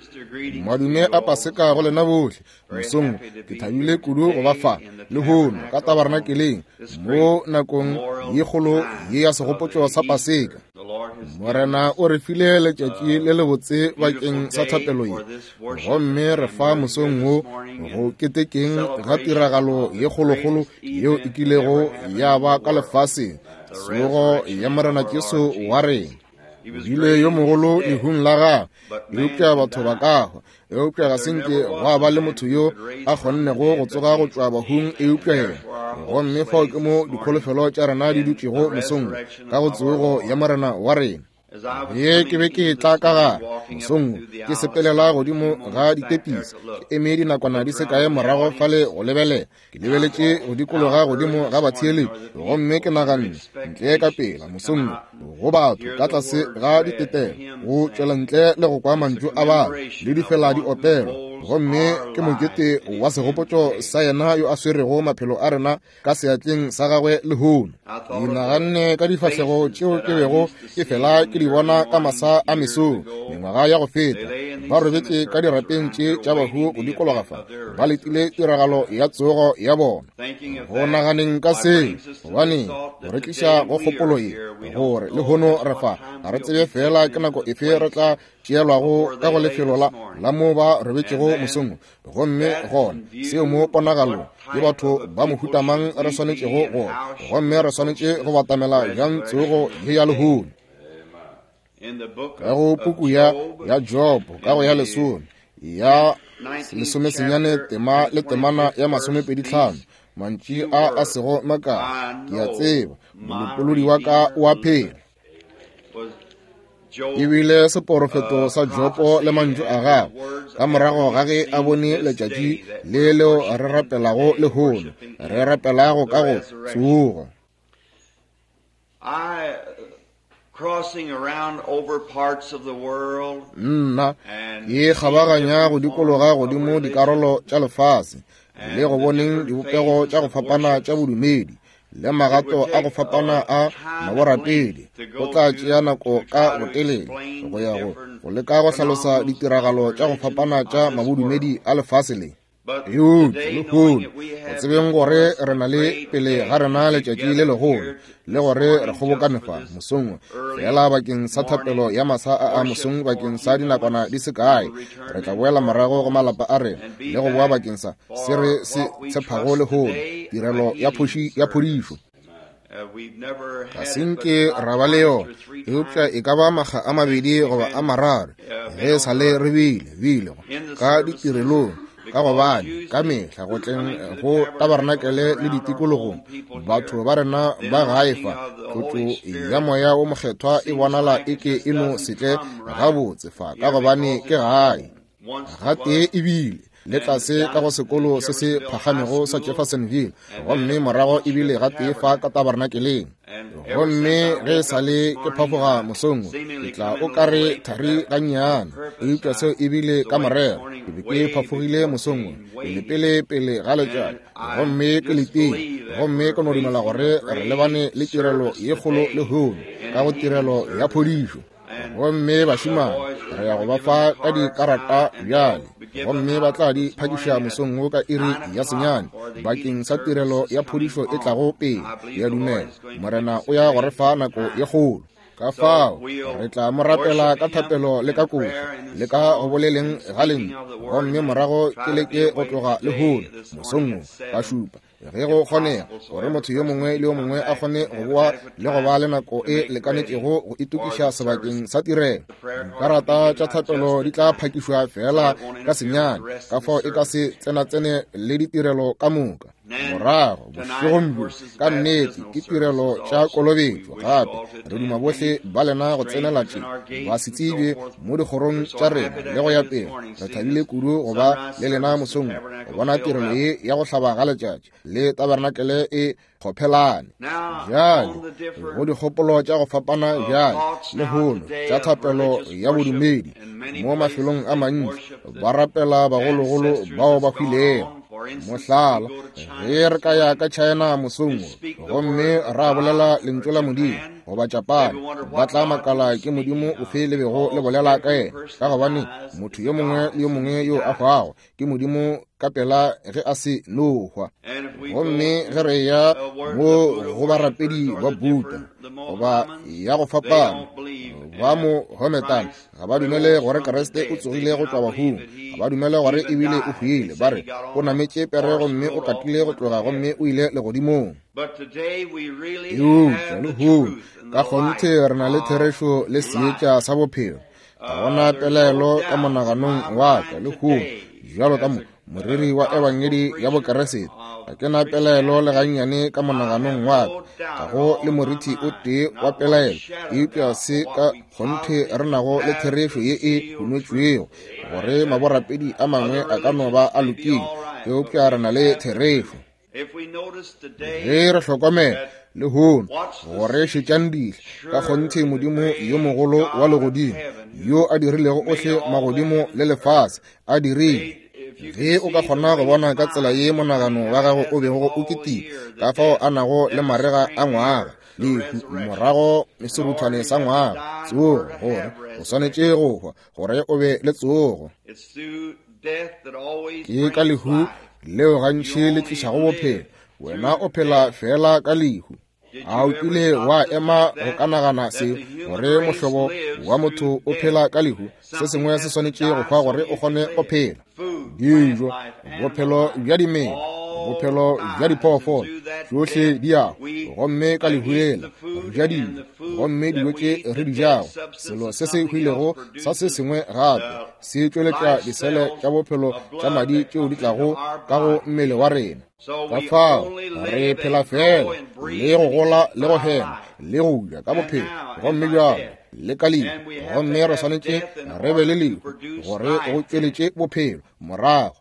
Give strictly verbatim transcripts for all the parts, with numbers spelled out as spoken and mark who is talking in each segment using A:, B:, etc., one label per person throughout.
A: madume a Paseka go lena botlhe mosong ke thabile kudu go ba fa le hono ka tabernakeleng mo nakong ye kgolo ye ya segopotso sa Paseka. Morena o re file letšatši le le botse bakeng sa thapelo ye, gomme re fa mosong wo go ketekeng ga tiragalo ye kgolokgolo yeo e kilego ya ba ka lefaseng, tsogo ya Morena Jesu wa rena. Bile yo mogolo lehung la ga eupša batho ba kago eupša ga senke go ba le motho yo a kgonnego go tsoga go tšwa bahung eupša yena, gomme fao ke mo dikholofelo tša rena di dutšego mosong ka go tsogo ya Morena wa rena. Ye ke be ke tla ka ga mosong ke sepelela godimo ga ditepisi ke eme dinakwana di se kae morago fale go lebele ke lebeletše go dikologa godimo ga batsheeletši, gomme ke naganne ntle ka pela mosong go batho ka tlase ga ditetelo go tšwela ntle le go kwa mantšu a batho le di fela di opelo, gomme ke mokete wa segopotšo sa yena yo a swerego maphelo a rena ka seatleng sa gagwe le hono. Ke naganne ka difahlego tšeo ke bego ke fela ke di bona ka masa a mesong mengwaga ya go feta, ba robetse ka dirapeng tše tša bahu go dikologafa ba letile tiragalo ya tsogo ya bona. Go naganeng ka se gobane go re tliša go kgopolo ye gore le hono re fa ga re tsebe fela ke nako efe re tla tšeelwago ka go lefelo la la mo ba robetšego mosong, gomme gona seo mo ponagalong ke batho ba mohutamang re swanetšego go gomme re swanetše go batamela bjang tsogo ye ya lehono. Ka go puku ya ya Job ka go ya lesome ya lesome senyane tema le temana ya masomepedi tlhano mantši a a sego makana ke a tseba molopolodi wa ka wa phela. Ebile seporofeto sa Jopo le mantšu a gago ka morago ga ge a bone letšatši le leo re rapelago le hono re rapelago ka go tsoga.
B: Crossing around over parts of the world.
A: Nna ye kgabaganya go dikologa godimo dikarolo tša lefase le go boneng dibopego tša go fapana tša bodumedi le magato a go fapana a maborapedi. Go tla tšea nako ka botelele go ya go go leka go hlalosa ditiragalo tša go fapana tša mabodumedi a lefase le yo le hono go tsebeng gore re na le pele ga rena letšatši le legolo le gore re kgobokanefa mosong fela bakeng sa thapelo ya masa a mosong bakeng sa dinakwana di se kae re tla boela morago go malapa a rena le go boa bakeng sa se re se tshepago le hono tirelo ya phodišo. Ka senke ra ba le yona eupša e ka ba maga a mabedi goba a mararo ge sa le re bile bile ka ditirelong ka gobane ka mehla go tleng go tabernakeleng le ditikologong batho ba rena ba gaefa khutlo ya moya o mokgethwa e bonala eke eno setle gabotse fa ka gobane ke gae ga tee ebile le tlase ka go sekolo se se phagamego sa Jeffersonville, gomme morago ebile ga tee fa ka tabernakeleng, gomme ge sa le ke phafoga mosong ke tla o kare thari ga nnyane eupša seo ebile ka morero ke be ke phafogile mosong pele pele pele ga letšatši, gomme ke leteng gomme ke no dumela gore re lebane le tirelo ye kgolo le hono ka go tirelo ya phodišo. Gomme bašimane re ya go ba fa ka dikarata bjale gomme ba tla di phakiša mosong wo ka iri ya senyane bakeng sa tirelo ya phodišo e tlago pele ya dumela. Morena o ya go re fa nako ye kgolo ka fao re tla mo rapela ka thapelo le ka koša le ka go boleleng ga lentšu, gomme morago ke leke go tloga le hono mosong ka šupa ge go kgonega gore motho yo mongwe le yo mongwe a kgone go boa le go ba le nako e lekanetšego go itukiša sebakeng sa tirelo. Dikarata tša thapelo di tla phakišwa fela ka senyane ka fao e ka se tsena-tsene le ditirelo ka moka. Morago bošegombo ka nnete ke tirelo tša kolobetšo gape re duma bohle ba lena go tsenela tše ba se tsebe mo dikgorong tša rena le go ya pele. Re thabile kudu go ba le lena mosong go bona tirelo ye ya go hlaba ga letšatši le tabernakele e kgopelane bjale go dikgopolo tša go fapana bjale le hono tša thapelo ya bodumedi mo mafelong a mantši ba rapela bagologolo bao ba hwilego. Mohlala ge re ka ya ka China mosong gomme ra bolela lentswe la Modimo go ba Japan ba tla makala ke modimo o fe le bego le bolela ka ena ka gobane motho yo mongwe le yo mongwe yo a hwago ke modimo ka pela ge a se no hwa gomme ge re ya mo go barapedi ba Buddha goba ya go fapana ba mo hometana ga ba dumele gore Keresete o tsogile go tswa bahung ga ba dumele gore ebile o hwile ba re o nametse perego mme o katile go tloga gomme o ile legodimong ka gonthe re na le theresho le seetša sa bophelo ga gona pelelo ka monaganong wa ka le go jalo ka moriri wa ebangedi ya bokeresete ga ke na pelelo le gannyane ka monaganong wa ka go le moriti o tee wa pelelo eupša se ka gonthe re nago le theresho ye e hunotšwego gore maborapedi a mangwe a ka no ba a lokile eupša re na le theresho ge re hlokomela le hono gore šetšandile ka gonthe modimo yo mogolo wa legodimo yo a dirilego ohle magodimo le lefase a dirile ge o ka kgona go bona ka tsela ye monagano wa gago o bego o ketile ka fao a nago le marega a ngwaga le morago meseruthwane sa ngwaga tsogo gore o swanetše go hwa gore o be le tsogo ke ka lehu leo gantši le tlišago bophelo wena o phela fela ka lehu a o kile wa ema go ka nagana se gore mohlobo wa motho o phela ka lehu se sengwe se swanetše go hwa gore o kgone go phela dijo bophelo bja dimela bophelo bja diphoofolo tšohle di yago gomme ka lehulela re ja dijo gomme dilo tše re di jago selo se se hwilego sa se sengwe gape se tšweletša disele tša bophelo tša madi tšeo di tlago ka go mmele wa rena ka fao re phela fela le go gola le go hema le go uja ka bophelo gomme bjalo le ka lehu gomme re swanetše re be le lehu gore go tšweletše bophelo morago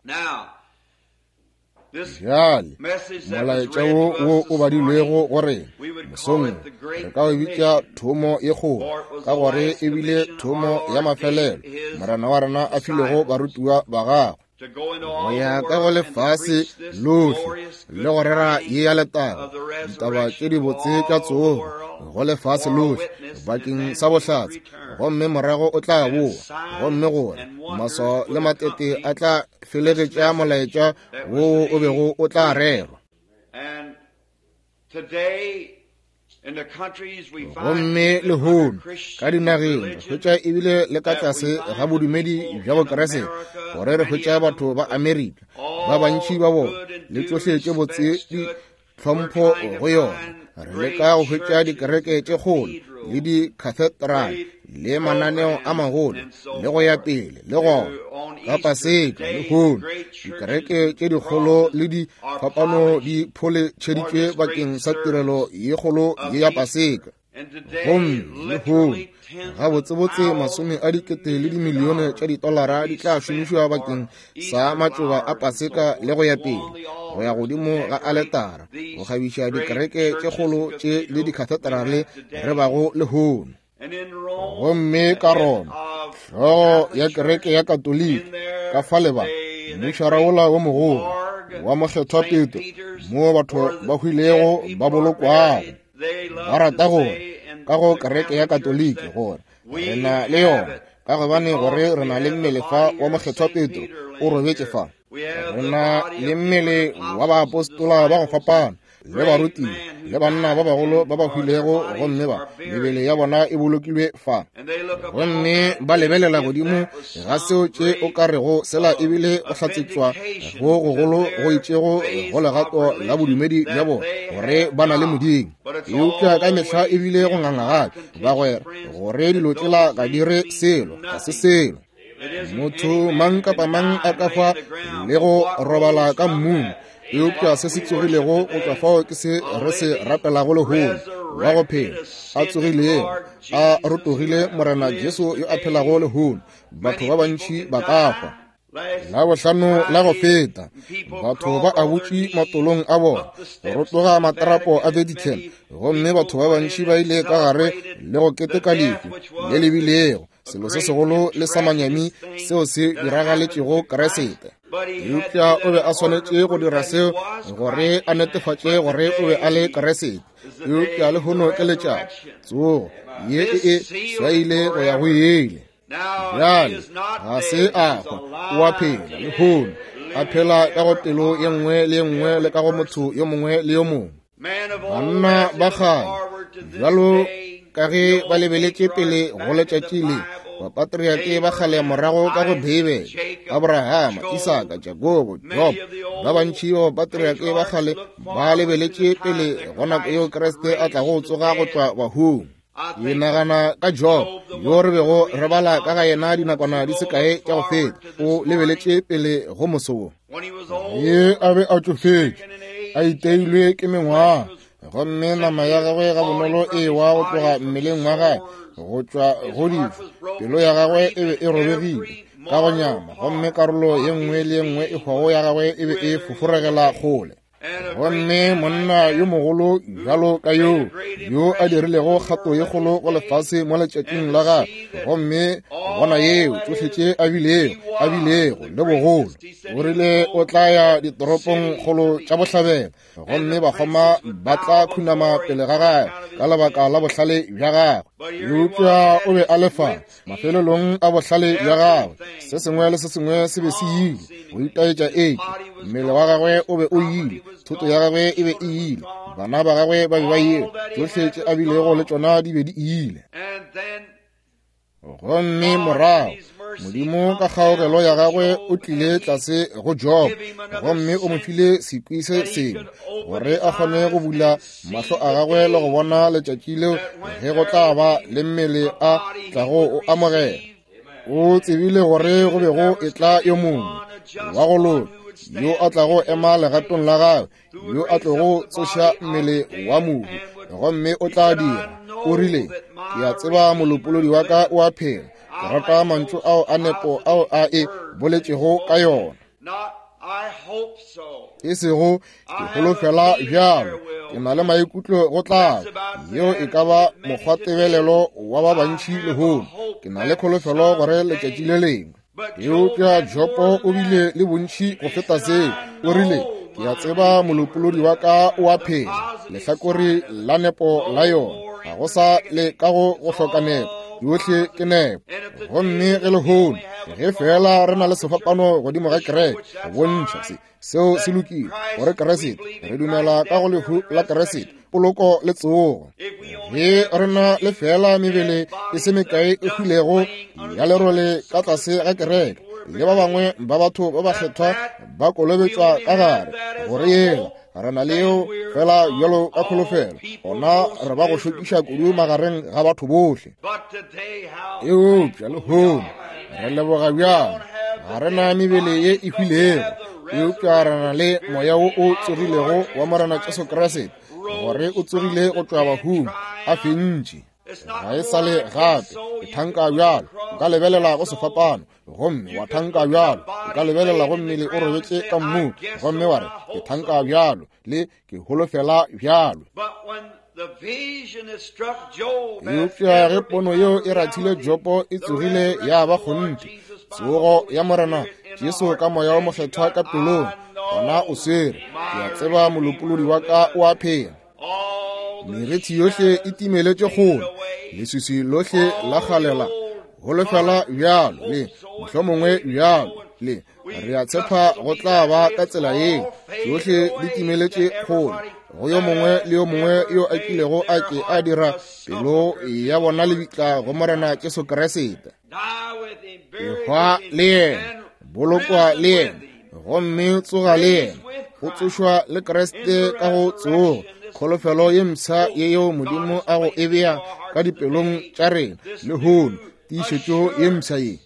A: jale molaetša wo o badilwego gore mosong re ka o bitša thomo ye kgolo ka gore ebile thomo ya mafelelo morena wa rena a filego barutiwa ba gago go ya ka go lefase lohle le go rera ye ya letaba ditaba tše di botse tša tsogo go lefase lohle bakeng sa bohlatse gomme morago o tla boa gomme gore maso le matete a tla felegetša molaetša wo o bego o tla rerwa gomme lehono ka dinageng re hwetša ebile le ka tlase ga bodumedi bja bokeresete gore re hwetša batho ba Amerika ba bantši ba bona le tsohle tše botse di hlompho go yona re leka go hwetša dikereke tše kgolo le dikhathedrale le mananeo a magolo le go ya pele le gona ka paseka le hono dikereke tše dikgolo le difapano di pholetšeditšwe bakeng sa tirelo ye kgolo ye ya paseka gomme le hono gabotsebotse masome a dikete le dimilione tša ditolara di tla šomišwa bakeng sa matsoba a paseka le go ya pele go ya godimo ga aletara go kgabiša dikereke tše kgolo tše le dikhathedrale re bago le hono gomme ka roma hlogo ya kereke ya katolika ka fa lebaka mošaraola wo mogolo wa mokgethwa Petro mo batho ba hwilego ba bolokwago ba rata gore ka go kereke ya katolika gore re na le yona ka gobane gore re na le mmele fa wa mokgethwa Petro o robetše fa re na le mmele wa baapostola ba go fapana le baruti le banna ba bagolo ba ba hwilego gomme ba mebele ya bona e bolokilwe fa gomme ba lebelela godimo ga seo tše o ka rego sela ebile o hlatsetswa go gogolo go itšego go legato la bodumedi bja bona gore ba na le modimo eupša ka mehla ebile go nganga gape ba gwera gore dilo tšela ka dire selo ga se selo motho mang kapa mang a ka fa le go robala ka mmung eupša se se tsogilego go tswa fao ke se re se rapelago lehono wa go phela a tsogilego a rotogile morena Jesu yo a phelago lehono batho ba bantši ba ka fa la bohlano la go feta batho ba a botši matolong a bona go rotoga matarapo a Vatican gomme batho ba bantši ba ile ka gare le go keteka lehu le lebilego selo se segolo le sa manyami seo se diragaletšego Keresete eupša o be a swanetše go dira seo gore a netefatše gore o be a le Keresete yo ke a le hono ke letša tsogo ye e e swaile go ya go yele bjale ga se agwa o a phela le hono a phela ka go pelo ye nngwe le ye nngwe le ka go motho yo mongwe le yo mongwe banna ba kgale bjalo ka ge ba lebeletše pele go letšatši le bapatriake ba kgale morago ka go David, Abraham, Isaka, Jacob, Job ba bantši ba bapatriake ba kgale ba lebeletše pele go nako yo Kriste a tla go tsoga go tšwa bahung. Ke nagana ka Job yo re bego re bala ka ga yena dinakwana di se kae tša go feta o lebeletše pele go mosoo ye a be a tšofetše a iteilwe ke mengwaga gomme nama ya gagwe ga bonolo e wa go tloga mmeleng wa gae go tšwa go difa pelo ya gagwe e be e robegile ka go nyama gomme karolo ye nngwe le ye nngwe e hwago ya gagwe e be e foforegela kgole gomme monna yo mogolo bjalo ka yo yo a dirilego kgato ye kgolo go lefase mo letšatšing la gagwe gomme bona yeo tsohle tše a bilego a bilego le bogolo o rile o tla ya ditoropong kgolo tša bohlabela gomme bakgoma ba tla khunama pele ga gagwe ka lebaka la bohlale bja gagwe eupša o be a lefa mafelelong a bohlale bja gagwe se sengwe le se sengwe se be se ile go itaetša eke mmele wa gagwe o be o ile thoto ya gagwe e be e ile bana ba gagwe ba be ba ile tsohle tše a bilego le tšona di be di ile gomme morago modimo ka kgaogelo ya gagwe o tlile tlase go Job gomme o mo file sekwi se sengwe gore a kgone go bula mahlo a gagwe le go bona letšatši leo ge go tla ba le mmele a tlago o amogela o tsebile gore go bego e tla yo mongwe wa go lona yo a tlago ema legatong la gagwe yo a tlogo tsoša mmele wa mohu gomme o tla dira o rile ke a tseba molopolodi wa ka o a phela ke rata mantšu ao a nepo ao a e boletšego ka yona e sego ke holofela bjalo ke na le maikutlo go tlago yeo e ka ba mokgwatebelelo wa ba bantši lehono ke na le kholofelo gore letšatši le lengwe eupša Jopo o bile le bontši go feta seo o rile ke a tseba molopolodi wa ka o a phela lehlakore la nepo la yona ga go sa le ka go go hloka nepo yohle ke nepo gomme ge lehono ge fela re na le sefapano godimo ga kereke go bontšha se seo se lokile gore keresete re dumela ka go lehu la keresete poloko le tsogo ge re na le fela mebele e se mekae e hwilego ya lerole ka tlase ga kereke le ba bangwe ba batho ba ba kgethwa ba kolobetšwa ka gare gore yela re na leo fela bjalo ka kholofelo gona re ba go šokiša kudu magareng ga batho bohle eupša lehono re leboga bjalo ga re na mebele ye e hwilego eupša re na le moya wo o tsogilego wa morena Jesu Kriste gore o tsogile go tšwa bahung a fentši ga e sa le gape e thanka bjalo o ka lebelela go sefapano gomme wa thanka bjalo o ka lebelela go mmele o robetše ka mmu gomme wa re ke thanka bjalo le ke holofela bjalo eupša ge pono yeo e rathile Jopo e tsogile ya ba kgonte tsogo ya morena Jesu ka moya o mokgethwa ka pelong gona o swere ke a tseba molopolodi wa ka o a phela merethi yohle e timeletše kgolo leswiswi lohle la galela holofela bjalo le mohlomongwe bjalo le re a tshepa go tla ba ka tsela yeo yohle di timeletše kgolo go yo mongwe le yo mongwe yo a kilego a ke a dira pelo ya bona lebitla go morena Jesu Kriste ehwa le yena bolokwa le yena gomme tsoga le yena go tsošwa le Kriste ka go tsoga kholofelo ye msa ye yo modimo a go e bea ka dipelong tša rena le hono tiišetšo ye msa ye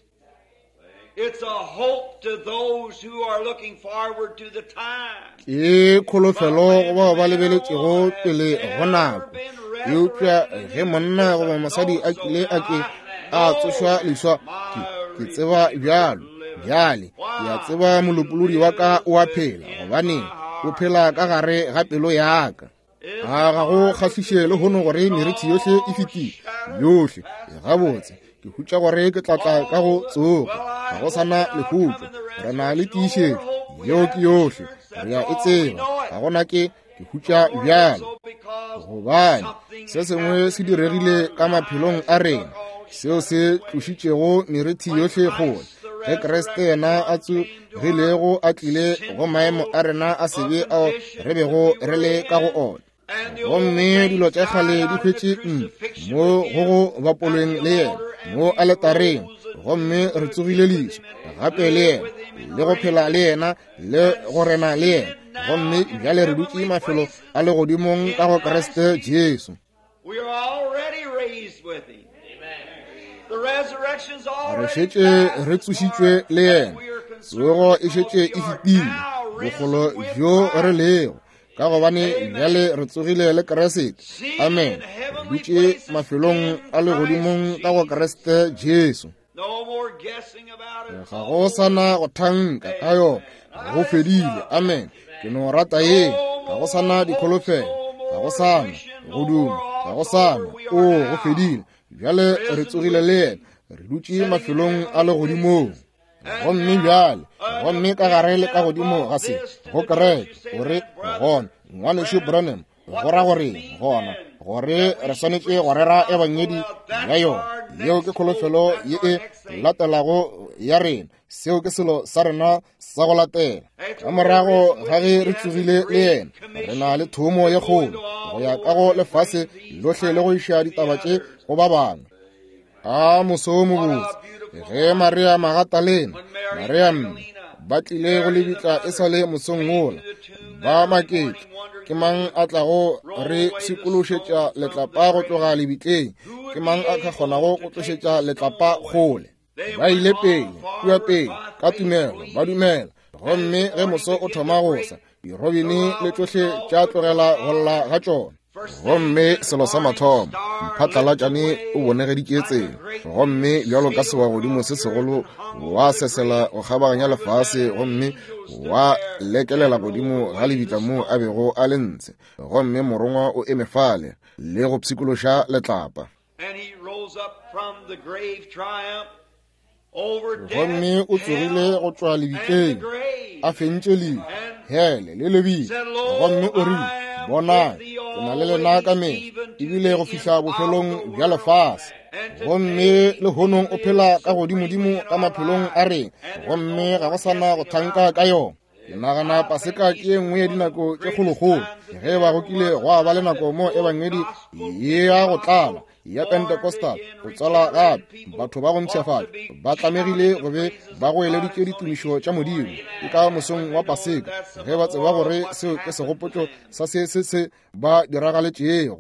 A: ke kholofelo go bao ba lebeletšego pele go nako eupša ge monna goba mosadi a kile a ke a tsošwa leswa ke tseba bjalo bjale ke a tseba molopolodi wa ka o a phela gobane o phela ka gare ga pelo yaka a ga go kgahliše le hono gore merethi yohle e fetile yohle gabotse ke hutša gore ke tlatla ka go tsoga ga go sana lehutšo re na le tiišetšo yeo ke yohle re a e tseba ga gona ke ke hutša bjalo gobane se sengwe se diregile ka maphelong a rena seo se tlošitšego meriti yohle kgole ge Kriste yena a tsogilego a tlile go maemo a rena a sebe ao re bego re le ka go ona gomme dilo tša kgale di hwetše mo go go bapolweng le yena mo aletareng gomme re tsogile leiso gape le yena le go phela le yena le go rena le yena gomme bjale re dutše mafelo a legodimong ka go Kriste Jesu. Re šetše re tsošitšwe le yena, tsogo e šetše e fetile bogolo bjo re lego ka gobane bjale re tsogile le Kriste. Amen. Re dutše mafelong a legodimong ka go Kriste Jesu. Ga go sana go thanka ka yo, go fedile. Amen. Ke no rata ye, ga go sana dikholofelo, ga go sana go duma, ga go sana o go fedile. Bjale re tsogile le yena, re dutše mafelong a legodimong. Gomme bjale, gomme ka gare le ka godimo ga se, go kereke, gore gona, ngwaneso Branham, go ra gore gona, gore re swanetše go rera ebangedi ya yona, yeo ke kholofelo ye e latelago ya rena, seo ke selo sa rena sa go latela. Ka morago ga ge re tsogile le yena, re na le thomo ye kgolo, go ya ka go lefase lohle le go iša ditaba tše go ba bangwe. A moso mo botse, ge Maria Magatalena, Mariam, ba tlile go lebitla e sa le mosong ngola, ba maketše, ke mang a tlago re sekološetša letlapa go tloga lebitleng, ke mang a ka kgonago go tlošetša letlapa kgole. Ba ile pele, kua pele, ka tumelo, ba dumela, gomme ge moso o thoma go sa, dirobini le tlohle tša tlogela go lla ga tšona. Gomme selo sa mathomo, mphatlalatšane o bonegeditše tsela, gomme bjalo ka sewa godimo se segolo wa sesela o kgabaganya lefase, gomme wa lekelela godimo ga lebitla moo a bego a le ntshe, gomme morongwa o emefale le go pshikološa letlapa. Gomme o tsogile go tšwa lebitleng a fentše le hele le lebile, gomme o rile, bona ke na le lena ka mehla ebile go fihla bofelong bja lefase. Gomme le honong o phela ka godimodimo ka maphelong a rena, gomme ga go sana go thanka ka yona. Ke nagana Paseka ke e nngwe ya dinako tše kgolokgolo, ge ba go kile go ba le nako mo ebangedi ye ya go tlala ya Pentecostal go tswala gape, batho ba go ntšhafala ba tlamegile go be ba go eleditše ditumišo tša Modimo ke ka mosong wa Paseka, ge ba tseba gore seo ke segopotšo sa se se se ba diragaletšego.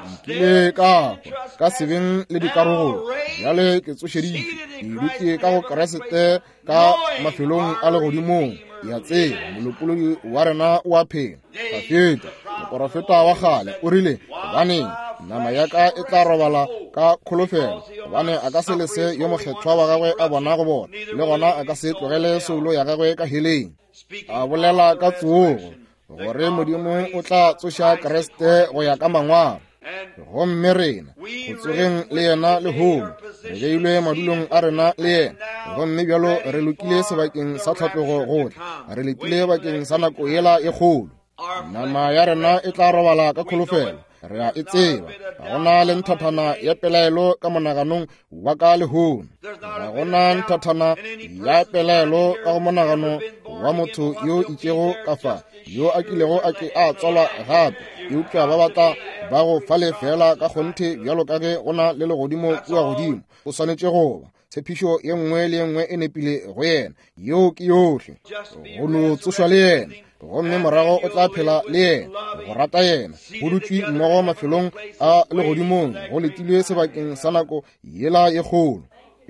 A: Nkile ka ka sebeng le dikarogolo, bjale ke tsošeditše, ke dutše ka go Kriste ka mafelong a legodimong, ya tseba molopolodi wa rena o a phela. Ka feta moprofeta wa kgale o rile, gobane nama ya ka e tla robala ka kholofelo, gobane a ka se lese yo mokgethwa wa gagwe a bona go bona, le gona a ka se tlogele soulo ya gagwe ka heleng. A bolela ka tsogo gore Modimo o tla tsoša Kriste go ya ka mangwalo. Gomme rena go tsogeng le yena le hono, re beilwe madulong a rena le yena, gomme bjalo re lokile sebakeng sa tlhatlogo gohle, re letile bakeng sa nako yela e kgolo. Nama ya rena e tla robala ka kholofelo, re a e tseba, ga gona le nthathana ya pelaelo ka monaganong wa ka lehono, ga gona nthathana ya pelaelo ka go monagano wa motho yo itšego ka fa, yo a kilego a ke a tswala gape, eupša ba batla ba go fale fela ka kgonthe bjalo ka ge go na le legodimo kua godimo. O swanetše go ba tshepišo ye nngwe le ye nngwe e nepile go yena, yo ke yohle, go no tsošwa le yena, gomme morago o tla phela le yena, go rata yena, go dutšwe mmogo mafelong a legodimong, go letilwe sebakeng sa nako yela ye kgolo.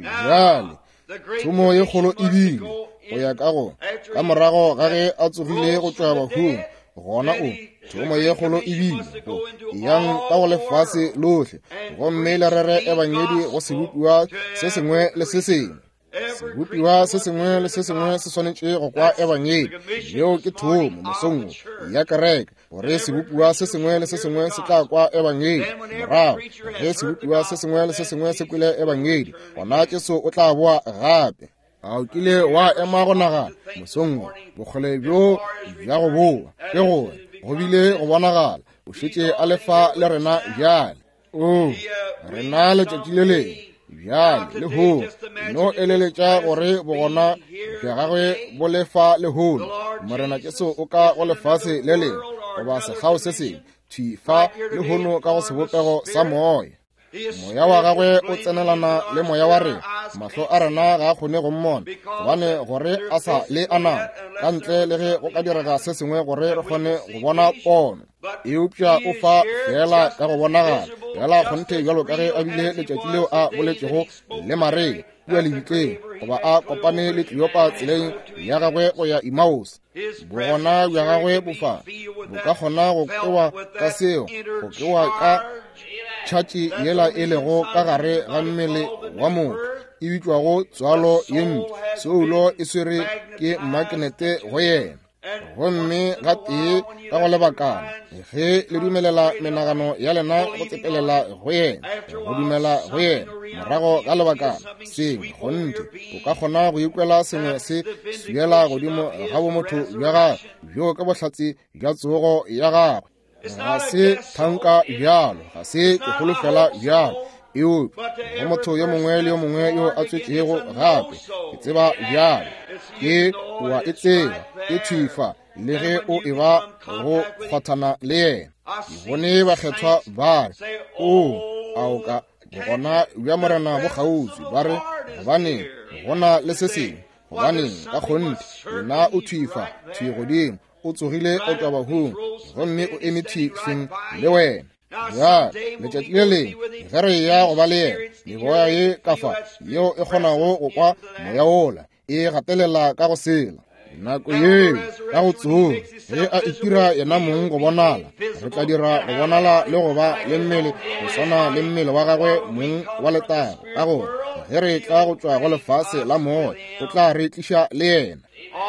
A: Bjale thomo ye kgolo e bile go ya ka go ka morago ga ge a tsogile go tšwa bahung, gona o thomo ye kgolo e bile go yang ka go lefase lohle, gomme le rere ebangedi go sebopiwa se sengwe le se sengwe. Sebopiwa se sengwe le se sengwe se swanetše go kwa ebangedi, yeo ke thomo mosong ya kereke, gore sebopiwa se sengwe le se sengwe se tla kwa ebangedi. Morago ge sebopiwa se sengwe le se sengwe se kwele ebangedi, gona Jesu o tla boa gape. A o kile wa ema go nagana mosong bogole bjo bja go boa ke gore go bile go bonagala o šetše a lefa le rena bjale. o rena letšatši le le bjale le ho no eleletša gore bogona bja gagwe bo lefa lehono morena Jesu o ka go lefase le le goba sekgao se seng thifa lehono ka go sebopego sa moya. Moya wa gagwe o tsenelana le moya wa re mahlo a rena ga a kgone go mmona gobane gore a sa le ana ka ntle le ge go ka direga se sengwe gore re kgone go bona pono. Eupša o fa fela ka go bonagala fela kgonthe bjalo ka ge a bile letšatši leo a boletšego le mareng kua lebitleng goba a kopane le Kleopa tseleng ya gagwe go ya Emmaus. Bogona bja gagwe bofa bo ka kgona go kewa ka seo go kewa ka tšhatši yela e lego ka gare ga mmele wa motho e bitšwago tswalo ye mpe. Soulo e swere ke makenete go yena gomme ga tee ka go lebakana ge le dumelela menagano ya lena go tsepelela go yena go dumela go yena morago ga lebakana sengwe gonte o ka kgona go ikwela sengwe se suela godimo ga bo motho bja gagwe bjo ka bohlatse bja tsogo ya gagwe. Ga se thanka bjalo ga se ke holofela bjalo eo go motho yo mongwe le yo mongwe yo a tswetšego gape ke tseba bjalo ke wa e tseba e thifa le ge o e ba go kgwathana le yena. Bone bakgethwa ba re o ao ka gona bja morena bo kgauswi ba re gobane gona le se sengwe gobane ka kgonte wena o thifa thwi godimo o tsogile o twa bahung gomme o eme thifeng le wena. Ya letšatši le leng ge re ya go ba le yena meboya ye kafa yeo e kgonago go kwa moya ola e gatelela ka go sela nako yeo ka go tsoga ge a itira yena mong go bonala re tla dira go bonala le go ba le mmele go swana le mmele wa gagwe mong wa letago ka gore ge re tla go tšwa go lefase la moya o tla re tliša le yena.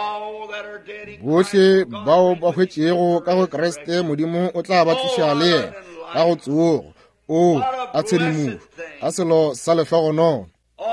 A: Bohle bao ba hwetšego ka go Kriste modimo o tla ba tliša le yena ka go tsogo o a tshedimošo a selo sa lehlogonono.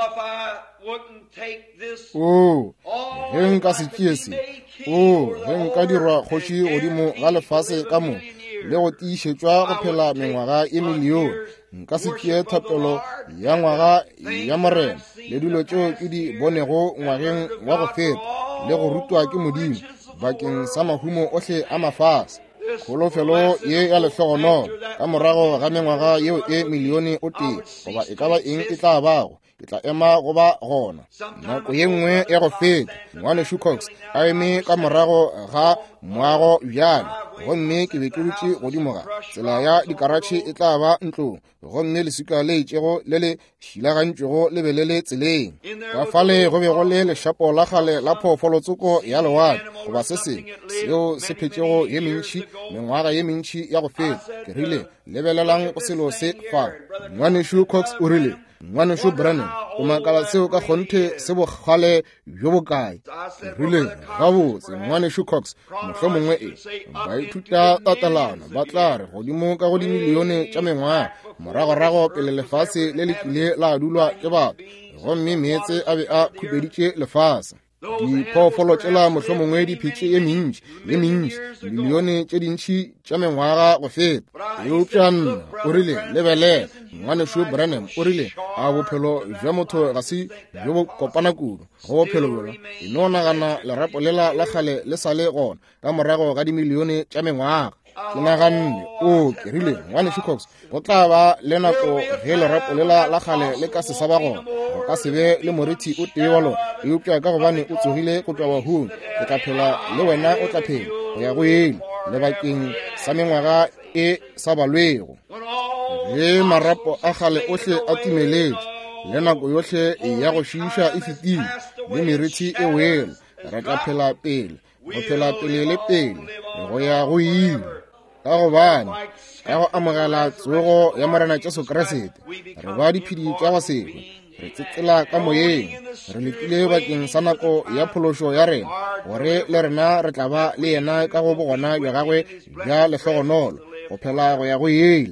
A: o ge nka se tšee se o ge nka dirwa kgoši godimo ga lefase ka mo le go tiišetšwa go phela mengwaga e milione nka se tšee thapelo ya ngwaga ya morena le dilo tšeo ke di bonego ngwageng wa go feta le go rutwa ke modimo bakeng sa mahumo ohle a mafase. Kholofelo ye ya lehlogonono ka morago ga mengwaga yeo e milione o tee goba e ka ba eng e tla bago ke tla ema go ba gona nako ye nngwe ya go feta. Ngwaneso Cox a eme ka morago ga moago bjale gomme ke be ke dutše godimo ga tsela ya dikaratšhe e tla ba ntlong gomme leswika le itšego le le šilagantšwego le be le le tseleng ka fale go be go le lešapo la gale la phoofolotsoko ya lewatle goba se sengwe seo se phetšego ye mentši mengwaga ye mentši ya go feta ke rile lebelelang go selo se fa. Ngwaneso Cox o rile Ngwaneso Branham o makala seo ka kgonthe se bogale bjo bokae ke rile gabotse Ngwaneso Cox mohlho mongwe e ba ithuta tatalana ba tla re godimo ka go dimilione tša mengwaga moragorago pele lefase le le tlile la dulwa ke batho gomme meetse a be a khupeditše lefase. Diphoofolo tšela mohlho mongwe diphetše ye mentši ye mentši milione tše dintšhi tša mengwaga go feta. Eupša nna o rile lebelela Ngwaneso Branham o rile a bophelo bja motho ga se bjo bo kopana kudu go bophelo bjola e no nagana lerapo lela la gale le sa le gona ka morago ga dimilione tša mengwaga. Ke naganne o ke rile Ngwaneso Cox go tla ba le nako ge lerapo lela la gale le ka se sa ba gona go ka se be le morithi o tee wa lona eupša ka gobane o tsogile go tšwa bahung ke tla phela le wena o tla phela go ya go ele lebakeng sa mengwaga e sa balwego ge marapo a gale ohle a timeletše le nako yohle ya go šiiša e fetile le merithi e wele re tla phela pele go phela pele le pele go ya go ile ka gobane ka go amogela tsogo ya morena Jesu Kriste re ba diphedi tša go sekwe re tsetsela ka moyeng re letile bakeng sa nako ya phološo ya rena gore le rena re tla ba le yena ka go bogona bja gagwe bja lehlogonolo go phela go ya go ele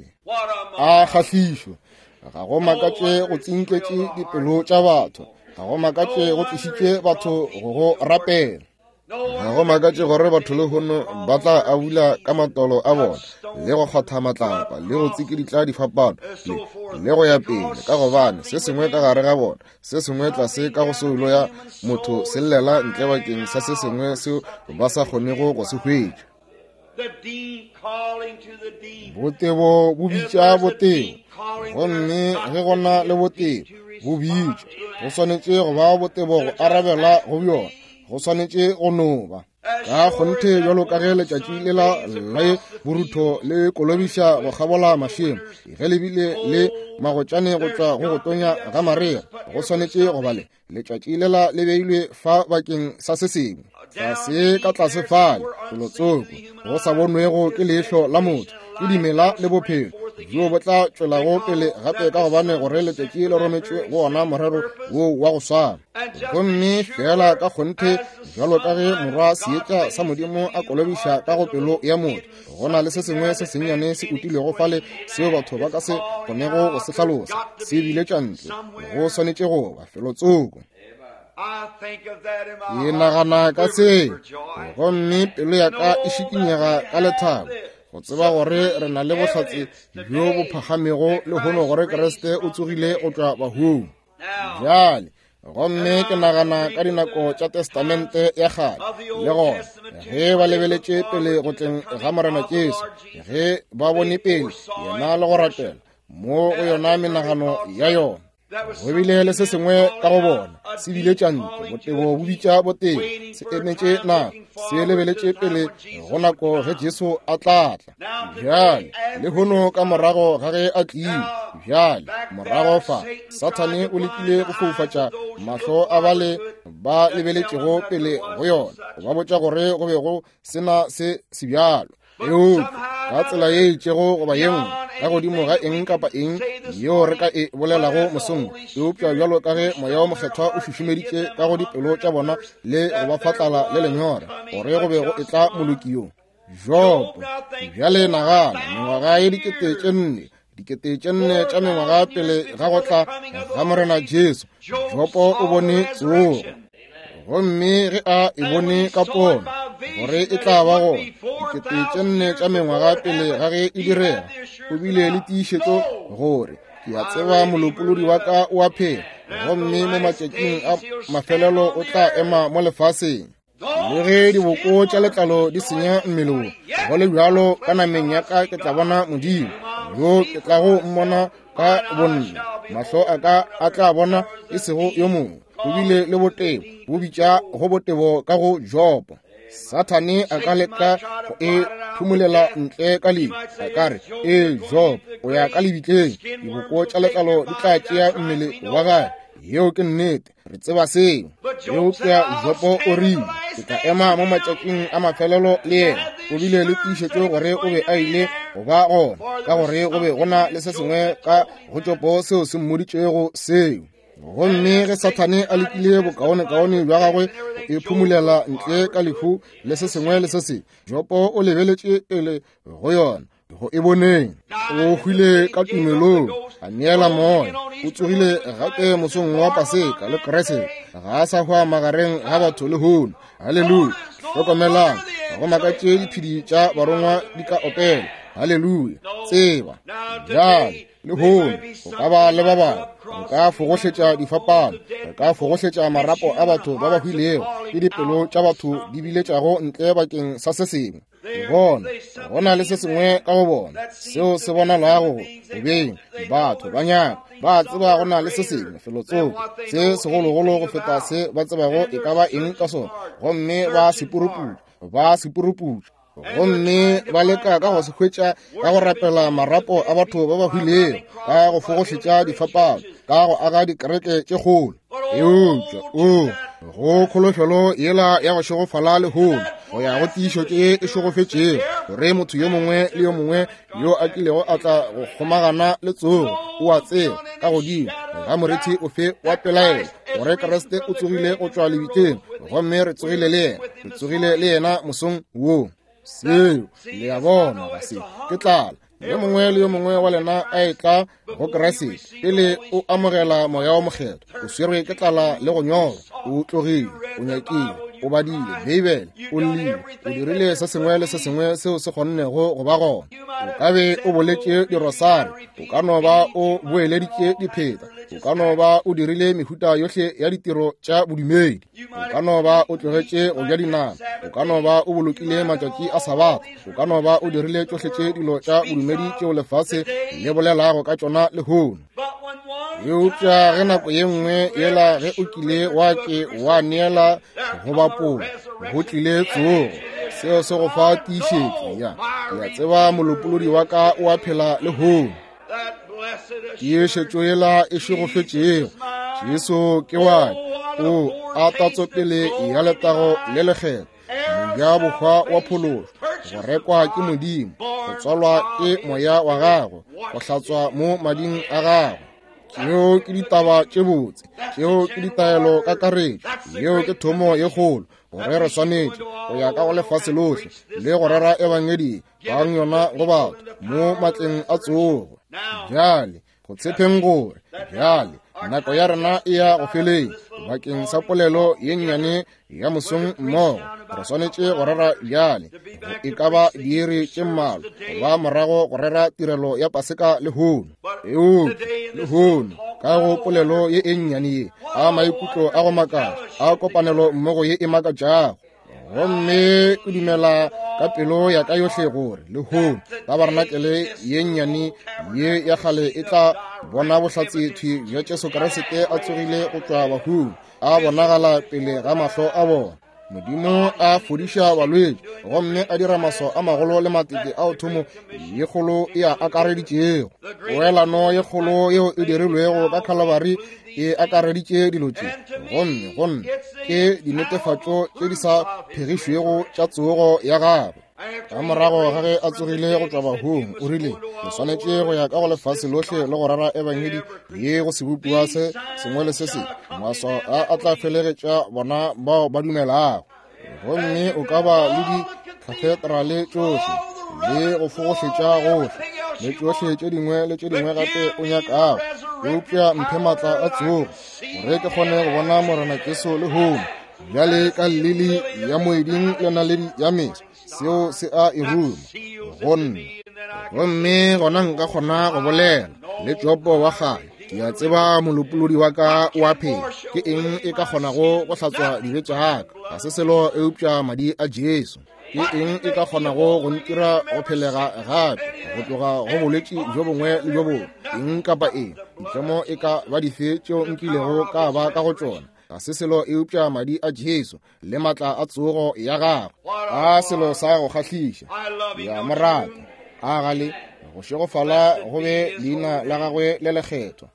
A: a kgahlišo ga go makatše go tsinketše dipelo tša batho ga go makatše go tlišitše batho go go rapela ga go makatše gore batho le gono ba tla a bula ka matolo a bona le go kgotha matlapa le go tsikiditla difapano le go ya pele ka gobane se sengwe ka gare ga bona se sengwe tlase ka go solo ya motho se llela ntle bakeng sa se sengwe seo ba sa kgonego go se hwetša. Botebo bo bitša botebo, gomme ge gona le botebo bo bitša go swanetše go ba botebo go arabela go bjona, go swanetše go noba ka kgonthe bjalo ka ge letšatši le la le borutho le kolobiša go kgabola mašemo ge lebile le magotšane go tšwa go go tonya ga marega, go swanetše go bale letšatši le la le beilwe fa bakeng sa se sengwe sa se ka tlase fale tolotsoko go sa bonwego ke leihlo la motho ke dimela le bophelo jo bo tla tšwelago pele gape ka gobane gore letšatši le rometšwe go ona morero wo wa go swana. Gomme fela ka kgonthe bjalo ka ge morwa seetša sa modimo a kolobiša ka go pelo ya motho, go na le se sengwe se sennyane se utilego fale seo batho ba ka se kgonego go se hlalosa se biletša ntle go swanetše go ba felotsoko. Ke nagana ka se, gomme pelo ya ka e šikinyega ka lethabo go tseba gore re na le bohlatse bjo bo phagamego le hono gore Kriste o tsogile go tšwa bahung. Bjale gomme ke nagana ka dinako tša testamente ya kgale le gona ge ba lebeletše pele go tleng ga Morena Jesu, ge ba bone pele yena le go ratela mo go yona menagano ya yona, go bile le se sengwe ka go bona se biletša ntle botebo bo bitša botebo se emetše nako se lebeletše pele go nako ge Jesu a tlatla. Bjale le hono ka morago ga ge a tlile, bjale morago fa Satane o lekile go foufatša mahlo a bale ba lebeletšego pele go yona, go ba botša gore go be go sena se se bjalo eo ka tsela ye itšego goba ye nngwe ka godimo ga eng kapa eng yeo re ka e bolelago mosong eupša bjalo ka ge moya wa mokgethwa o šušumeditše ka go dipelo tša bona le go ba fatlala le lenyora gore go be go etla molokio. Jopo bjale nagana mengwaga ye dikete tše nne dikete tše nne tša mengwaga pele ga go tla ga Morena Jesu, Jopo o bone tsogo gomme ge a e bone ka pono gore e tla ba gona dikete tše nne tša mengwaga pele ga ge e direga, go bile le tiišetšo gore ke a tseba molopolodi wa ka o a phela, gomme mo matšatšing a mafelelo o tla ema mo lefaseng. Le ge diboko tša letlalo di senya mmelong, go le bjalo ka nameng ya ka ke tla bona Modimo yo ke tla go mmona ka bonna, mahlo a ka a tla bona e sego yo mongwe. Go bile le botebo bo bitša go botebo ka go Jopo. Satane a ka leka go e phumulela ntle ka lebi a ka re, e Jopo o ya ka lebitleng diboko tša letlalo di tla tšea mmele wa gae, yeo ke nnete re tseba seo. Eupša Jopo o rile ke tla ema mo matšatšing a mafelelo le yena, go bile le tiišetšo gore o be a ile go ba gona ka gore go be gona le se sengwe ka go Jopo seo se mmoditšego seo. Gomme ge Satane a lekile bokaone-kaone bja gagwe e phumulela ntle ka lehu le se sengwe le se se, Jopo o lebeletše pele go yona go e boneng, o hwile ka tumelong a neela moya, o tsogile gape mosong wa Paseka le Kriste ga a sa hwa magareng ga batho le hono. Halleluja. Hlokomelang ga go makatše diphedi tša barongwa di ka opela. Halleluja. Tseba bjale le hono go ka ba le ba bangwe o ka fogohletša difapano, o ka fogohletša marapo a batho ba ba hwilego ke dipelo tša batho di biletšago ntle bakeng sa se sengwe. Bona go na le se sengwe ka go bona seo se bonalago go beng batho ba nyaka ba tseba go na le se sengwe felotsoko se segologolo go feta se ba tsebago e ka ba eng ka sona, gomme ba sepuruputša ba sepuruputša gomme ba leka ka go se hwetša ka go rapela marapo a batho ba ba hwilego ka go fogohletša difapano ka go aga dikereke tše kgolo. Eupša o go kholofelo yela ya go šogofala le hono go ya go tiišo tše e šogofetšego gore motho yo mongwe le yo mongwe yo a kilego a tla go kgomagana le tsogo o a tseba ka godimo ga morethi o fe wa pelaela gore Kriste o tsogile go tšwa lebitleng, gomme re tsogile le yena re tsogile le yena mosong woo. Seo le a bona ga se ke tlala yo mongwe le yo mongwe wa lena a e tla go Kriste pele o amogela moya wa mokgetho, o swerwe ke tlala le go nyoga, o tlogile, o nyakile. o badile, Babel, o llile, o dirile se sengwe le se sengwe seo se kgonnego go ba gona. O ka be o boletše dirosari, o ka no ba o boeleditše dipheta, o ka no ba o dirile mehuta yohle ya ditiro tša bodumedi, o ka no ba o tlogetše go ja dinama, o ka no ba o bolokile matšatši a Sabata, o ka no ba o dirile tšohle tše dilo tša bodumedi tšeo lefase le bolelago ka tšona lehono. Eupša ge nako ye nngwe yela ge o kile wa ke wa neela go bapola, go tlile tsogo, seo se go fa tiišetšo ya ya tseba molopolodi wa ka o a phela lehono. Tiišetšo yela e šegofetšego, Jesu ke wa o a tatsopele ya letago le lekgetho, moja bokgwa wa phološo, go rekwa ke Modimo, go tswalwa ke moya wa gagwe, go hlatswa mo mading a gagwe. Yeo ke ditaba tše botse, yeo ke ditaelo ka karetšo, yeo ke thomo ye kgolo, gore re swanetše go ya ka go lefase lohle le go rera ebangedi bang yona go batho mo matleng a tsogo. Bjale go tshepeng gore bjale nako ya rena e ya go feleng bakeng sa polelo ye nnyane ya mosong mmogo. Re swanetše go rera bjale e ka ba diiri tše mmalwa go ba morago go rera tirelo ya Paseka lehono. Eupša lehono ka go polelo ye e nnyane ye a maikutlo a go makatša a kopanelo mmogo ye e makatšago. Gomme ke dumela ka pelo ya ka yohle gore lehono tabaranakele ye nnyane ye ya kgale e tla bona bohlatsetši bja Jesu Kriste a tsogile go tšwa bahung a bonagala pele ga mahlo a bona. Modimo a fodiša balwetši, gomme a dira maso a magolo le matete a thomo ye kgolo e a akareditšego. Poelano ye kgolo yeo e dirilwego ka Kalabari e akareditše dilo tše, gomme gonne ke dinetefatšo tše di sa phegišwego tša tsogo ya gagwe. Ka morago ga ge a tsogile go tšwa bahung, o rile le swanetše go ya ka go lefase lohle le go rara ebangedi ye go se bopiwa se sengwe le se sengwe, maso a a tla felegetša bona bao ba dumelago. Gomme o ka ba le dikhathedrale tšohle le go fogošetša gohle le tšohle tše dingwe le tše dingwe gape o nyakago. Eupša mphe maatla a tsogo gore ke kgone go bona Morena Jesu lehono, bjale ka leleli ya moeding le naledi ya meso seo se a e ruma. Gonne gomme gona nka kgona go bolela le Jopo wa gale, ke a tseba molopolodi wa ka o a phela, ke eng e ka kgonago go hlatswa dibe tša ka, ga se selo eupša madi a Jesu. Ke eng e ka kgonago go ntira go phelega gape go tloga go bolwetši jo bongwe le jo bongwe, eng kapa eng, ditlamo e ka ba dife tšeo nkilego ka ba ka go tšona. Ga se selo eupša madi a Jesu le matla a tsogo ya gagwe, a selo sa go kgahliša ya morata a gale go šegofala go be leina la gagwe le lekgetho.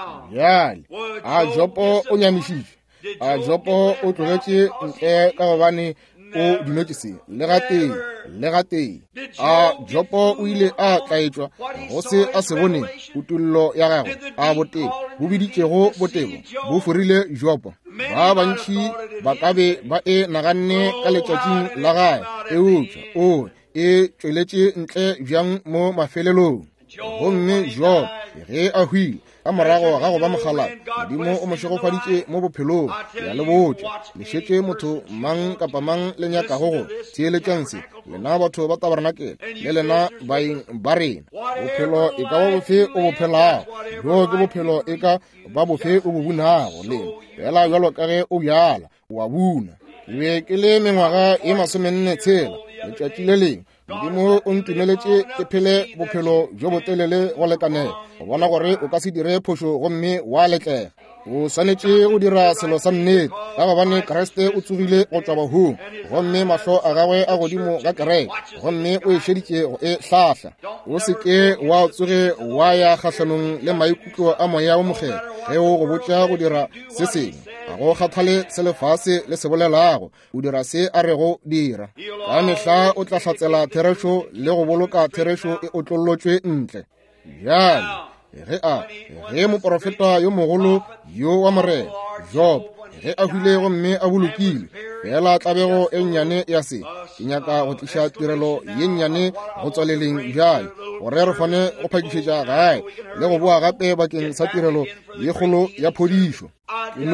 A: Bjale a Jopo o nyamišitšwe, a Jopo o tlogetše ntle ka gobane o dumetše se le gateng le gateng. A Jopo o ile a tlaetšwa go se a se boneng putullo ya gagwe a botebo bo biditšego botebo bo forile Jopo. Ba bantši ba ka be ba e naganne ka letšatšing la gae eupša o e tšweletše ntle bjang mo mafelelong. Gomme Job ge a hwile ka morago ga go ba mogalane, Modimo o mo šegofaditše mo bophelong ya le botša. Le šetše motho mang kapa mang le nyakago go theeletšang se, lena batho ba tabaranakele le lena baeng ba rena. Bophelo e ka ba bofe o bophelago, jo ke bophelo e ka ba bofe o bo bunago lena, fela bjalo ka ge o bjala o a buna. Ke be ke le mengwaga e masomenne tshela, letšatši le leng Modimo o ntumeletše ke phele bophelo jo botelele go lekanela, go bona gore o ka se dire phošo gomme wa letlega. O swanetše go dira selo sa nnete ka gobane Kriste o tsogile go tšwa bahung, gomme mahlo a gagwe a godimo ka kereke, gomme o ešeditše go e hlahla. O se ke wa tsoge wa ya kgahlanong le maikutlo a moya o mokgetho ge o go botša go dira se sengwe. Ga go kgathale se lefase le se bolelago, o dira se a re go dira. Ka mehla o tla hlatsela therešo le go boloka therešo e otlolotšwe ntle. Bjale ge a ge moprofeta yo mogolo yo wa morena Job ge a hwile gomme a bolokile, fela tlabego e nnyane ya se, ke nyaka go tliša tirelo ye nnyane go tswaleleng bjale gore re kgone go phakišetša gae le go boa gape bakeng sa tirelo ye kgolo ya phodišo. Ke no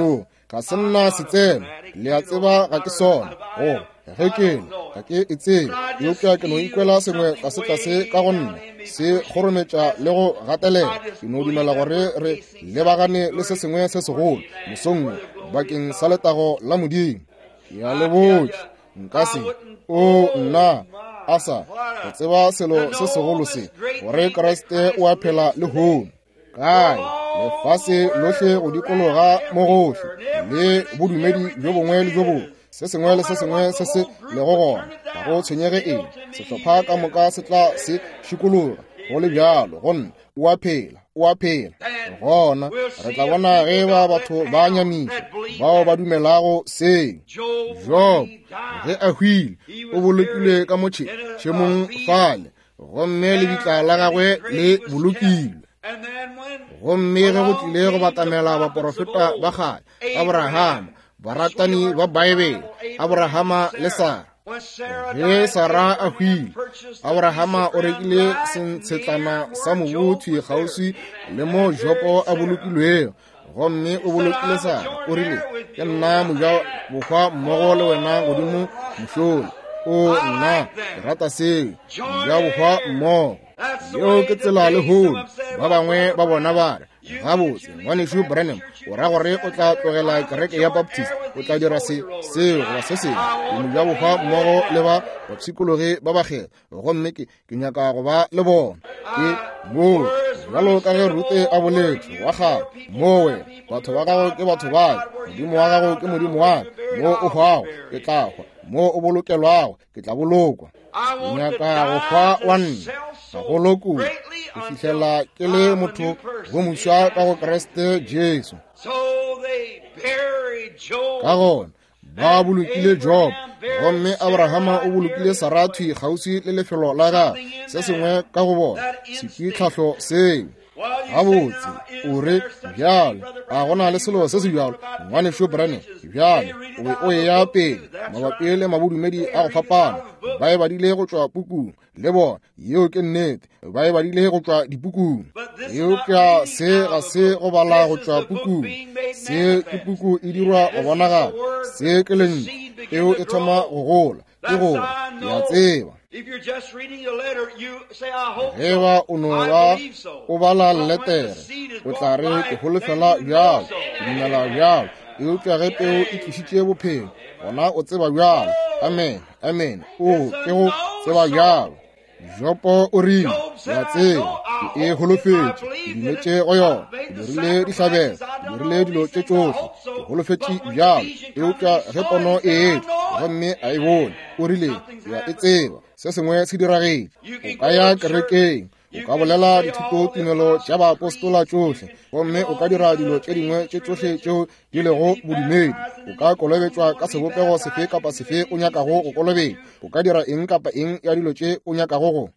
A: ga se nna setsena le a tseba ga ke sona o ge ke ga ke etse yo ke ke no ikwela sengwe ka se tlase ka gonne se gorometša le go gatelela ke no dumela gore re lebagane le se sengwe se segolo mosongwe bakeng sa letago la modimo ya le botse nka se o nna asa go tseba selo se segolo se gore Kriste o a phela le home kae lefase lotlhe go dikologa mo gotlhe le bodumedi jo bongwe le jo bongwe se sengwe le se sengwe se se lego gona ga go tshwenyege eng setlhopha ka moka se tla se šikologa go le bjalo gonne o a phela o a phela gona re tla bona ge ba batho ba nyamiša bao ba dumelago seng Job ge a hwile o bolokilwe ka motšhemong fale gomme lebitla la gagwe le bolokilwe gomme ge go tlile go batamela baporofeta ba gale Abrahama baratani ba Baebele Abrahama le Sara ge Sara a hwile Abrahama o rekile setlana sa mobuthi kgauswi le mo Jopo a bolokilwego gomme o bolokile Sara o rile ke nna moja bokgwa mmogo le wena godimo mošole o nna ke rata seo moja bokgwa mmogo yo ke tsela le holo ba bangwe ba bona ba re gabotse ngwaneso Branham o ra gore o tla tlogela kereke ya Baptist o tla dira se seo goba se sengwe moja bokgwa mmogo le ba bapsikologi ba bagela gomme ke nyaka go ba le bona ke mo jalo ka ge Rute a boletse wa gago mowe batho ba gago ke batho ba modimo wa gago ke modimo wa mo o hwago ke tla hwa mo o bolokelwago ke tla bolokwa nyaka go hwa wa nne ga go lokuwa go fitlhela ke le motho go moswa ka go Kriste Jesu ka gona ba bolokile Job gomme Abrahama o bolokile Sarathi kgauswi le lefelo la gagwe se sengwe ka go bona sekitlhatlho seo gabotse o re bjalo a gona le selo se se bjalo ngwaneso Branham bjalo o be o eya pele mabapi le mabodumedi a go fapana ba e badile go tšwa pukung le bona yeo ke nnete ba e badile go tšwa dipukung yeo ka se ga se go bala go tšwa pukung se ke puku e dirwa go bonaga se ke leng eo e thoma go gola ke gore ya tseba ge ba o no ba o bala letere o tla re ke holofela bjalo ke dumela bjalo eo ka ge peo e tlišitše bophelo gona o tseba bjalo amen amen o ke go tseba bjalo Jopo o rile ya tseba ke e holofetše ke dumetše go yona ke dirile dihlabelo ke dirile dilo tše tšohle ke holofetše bjalo eo ka ge pono e etla gomme a e bone o rile ya e tseba se sengwe se diragetse o ka ya kerekeng o ka bolela dithuto tumelo tša baapostola tšohle gomme o ka dira dilo tše dingwe tše tšohle tšeo di lego bodumedi o ka kolobetšwa ka sebopego sefe kapa sefe o nyakago go kolobetša o ka dira eng kapa eng ya dilo tše o nyakago go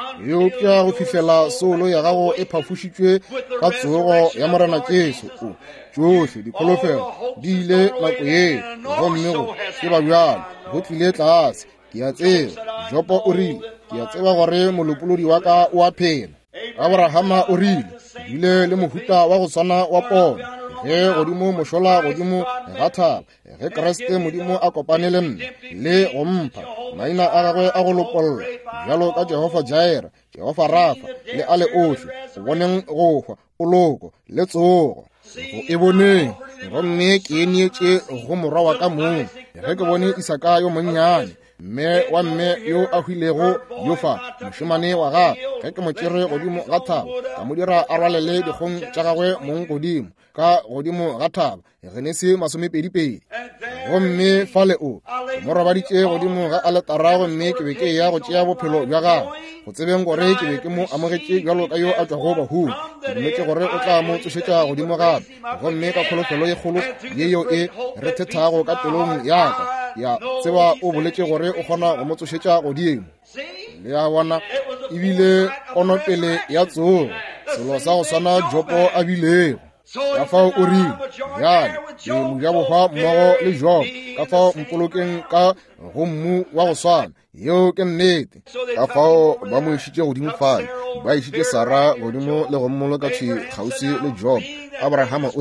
A: eupša go fihlela solo ya gago e phafošitšwe ka tsogo ya Morena Jesu o tšohle dikholofelo di ile nako ye gomme go tseba bjalo go tlile tlase ke a tseba Jopo o rile ke a tseba gore molopolodi wa ka o a phela Abrahama o rile bile le mohuta wa go swana wa pono ge godimo mošola godimo ga thaba ge Kriste modimo a kopane le nna le go mpha maina a gagwe a go lopolola bjalo ka Jehova Jaire Jehova Rafa le ale ohle go boneng go hwa poloko le tsogo go e boneng gomme ke enietše go morwa wa ka mong ge ke bone Isaka yo monnyane mme wa mme yo a hwilego Yofa mošomane wa ga ge ke mo tšere godimo ga thaba ka mo dira a rwalele dikgong tša gagwe mong godimo ka godimo ga thaba Genese masomepedipedi gomme fale o mo robaditše godimo ga aletara gomme ke be ke ya go tšea bophelo bja gagwe go tsebeng gore ke be ke mo amogetše bjalo ka yo a tšwago bahung ke dumetše gore o tla mo tsošetša godimo gape gomme ka kholofelo ye kgolo ye yo e rethethago ka pelong yaka ya tseba o boletše gore o kgona go mo tsošetša godimo le ya bona ebile konopele ya tsogo selo sa go swana Jopo a bilego ka fao o rile bjale ke moja bokgwa mmogo le Job ka fao mpolokeng ka go mmu wa go swana yeo ke nnete ka fao ba mo išitše godimo fale ba išitše Sara godimo le go mmolo ka tšhi kgauswi le Job Abrahama o rile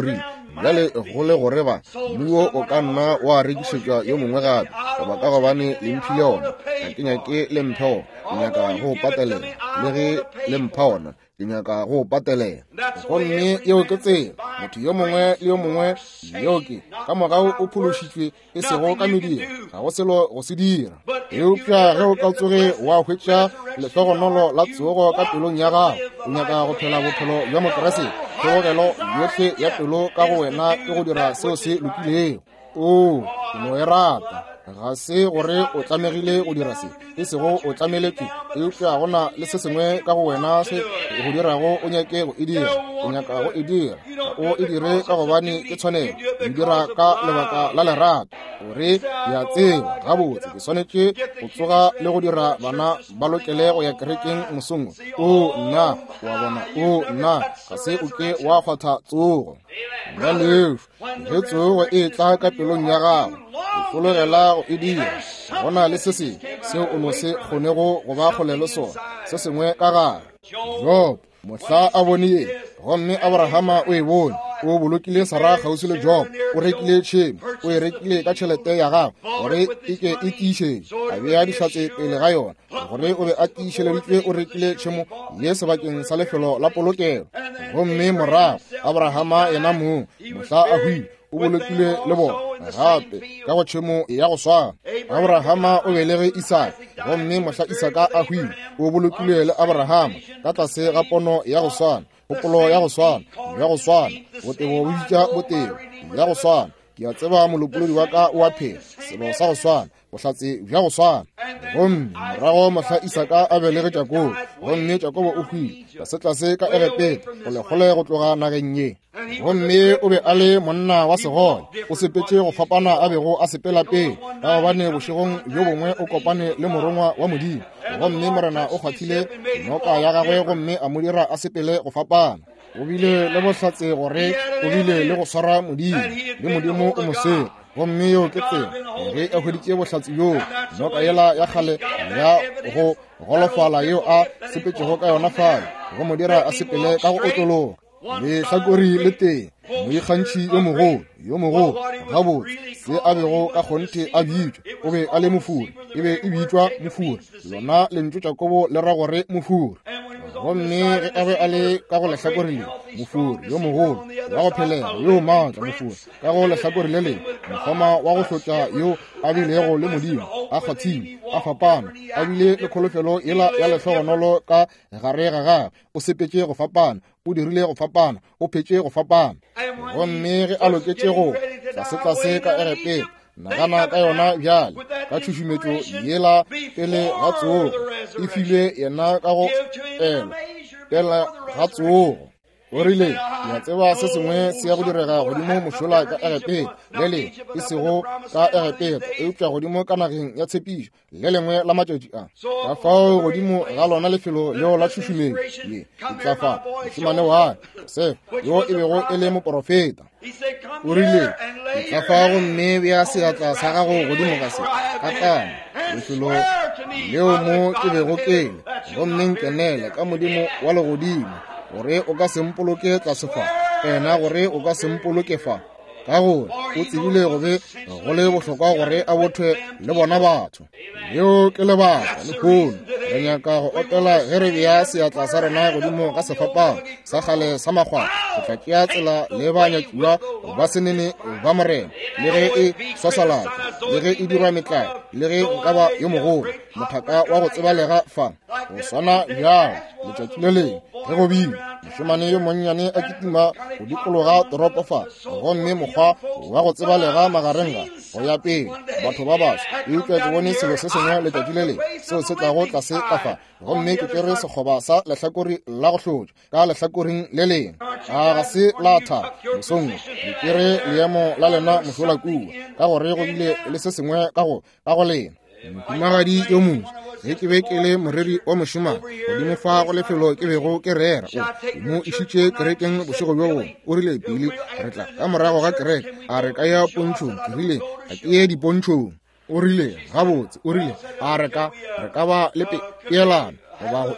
A: bjale go le gore ba muo o ka nna wa rekišetšwa yo mongwe gape goba ka gobane le mphile ona ga ke nyake le mphe ona ke nyaka go patelela le ge le mpha ona ke nyaka go patelela gomme yeo ke tsela motho yo mongwe le yo mongwe yeo ke ka morago o phološitšwe e sego ka mediro ga go selo go se dira eupša ge o ka tsoge wa hwetša lehlogonolo la tsogo ka pelong ya gago o nyaka go phela bophelo bja mokerese kgobogelo yotlhe ya pelo ka go wena ke go dira seo se lokilego o no e rata ga se gore o tlamegile go dira se e sego o tlameletswe eupša gona le se sengwe ka go wena se go dirago o nyake go e dira o nyaka go e dira o e dire ka gobane ke tshwanelo o dira ka lebaka la lerato gore ya tseba gabotse ke swanetše go tsoga le go dira bana ba lokele go ya kerekeng mosongwe o nna wa bona o nna ga se o ke wa kgwatha tsogo ya lefu ge tsogo e tla ka pelong ya gago o fologela go e dira gona le se se seo o no se kgonego go ba kgole le sona se sengwe ka gare Job mohla a bone ye gomme Abrahama o e bone o bolokile Sara kgauswi le Job o rekile tšhemo o e rekile ka tšhelete ya gago gore e ke e tiiše a bea dihlatse pele ga yona gore o be a tiišeleditšwe o rekile tšhemo ye sebakeng sa lefelo la polokelo gomme morago Abrahama yena moo mohla a hwile o bolokile le bona gape ka go tšhemo ya go swana Abrahama o belege Isaka gomme mohla Isaka a hwile o bolokile le Abrahama ka tlase ga pono ya go swana kgopolo ya go swana ya go swana botebo bo bitša botebo ya go swana ke a tseba molopolodi wa ka o a phela selo sa go swana bohlatse bja go swana gomme morago mohla Isaka a belege Jakobo gomme Jakobo o hwile tlase-tlase ka Egepeta go lekgole go tloga nageng ye gomme o be a le monna wa segole o sepetše go fapana a bego a sepela pele ka gobane bošegong bjo bongwe o kopane le morongwa wa modimo gomme morena o kgwathile noka ya gagwe gomme a mo dira a sepele go fapana o bile le bohlatse gore o bile le go swara modimo le modimo o mosego gomme yo ke tsela ge a hweditše bohlatse bjo noka yela ya kgale ya go golofala yo a sepetšego ka yona fale go mo dira a sepele ka go otlologa le hlakori le teng moikgantšhi yo mogolo yo mogolo gabotse se a bego ka kgonthe a bitšwa o be a le mofuri e be e bitšwa mofuri lona lentšu Jakobo le ra gore mofuri gomme ge a be a le ka go lehlakori le mofuri yo mogolo wa go phelega yo maatla mofuri ka go lehlakori le le mokgoma wa go hlotša yo a bilego le modimo a kgathile a fapana a bile le kholofelo yela ya lehlogonolo ka gare ga gagwe o sepetše go fapana o dirile go fapana o phetše go fapana gomme ge a loketše go tlase-tlase ka Egepeta nagana ka yona bjale ka tšhušumetšo yela pele ga tsogo e filwe yena ka go ela pele ga tsogo o rile ya tseba se sengwe se ya go direga godimo mošola ka Egepeta le le e sego ka Egepeta eupša godimo ka nageng ya tshepišo le lengwe la matšatši a ka fao godimo ga lona lefelo leo la tšhušumetšo ye e tla fa mošemane wa Josefa yo e bego e le moprofeta o rile e tla fa gomme bja seatla sa gago godimo ka se ka tlana lefelo leo mo ke bego kele gomme nkenele ka modimo wa legodimo gore o ka sempoloke tlase fa ena gore o ka sempoloke fa ka gore o tsebile gobe go le bohlokwa gore a bothwe le bona batho yo ke lebaka le kgono re nyaka go otela ge re bea seatla sa rena godimo ka sefapano sa kgale sa makgwana go tla tšea tsela le banyakiwa ba senene ba morena le ge e swasalatša le ge e dirwa metlai le ge nka ba yo mogolo mothaka wa go tsebalega fa go swana bjao letšatši le leng ge go bile mošemane yo monnyane a kitima go dikologa toropo fa gomme mokgwa wa go tsebalega magareng ga go ya pele batho ba baso eupša ke bone selo se sengwe letšatši le leng seo se tlago tlase ka fa gomme ke kere sekgoba sa lehlakori la go hlotša ka lehlakoring le leng a ga se la thaba mosongwe ke kere leemo la lena mošola kua ka gore go bile le se sengwe ka go lena mohumagadi yo mongwe ge ke be ke le moreri wa mošemane godimo fa go lefelo ke bego ke rera o mo išitše kerekeng bošego bjo bongwe o rile pele re tla ka morago ga kereke a re ka ya pontšhong ke rile ga ke ye dipontšhong o rile gabotse o rile a re ka re ka ba le peelana goba go e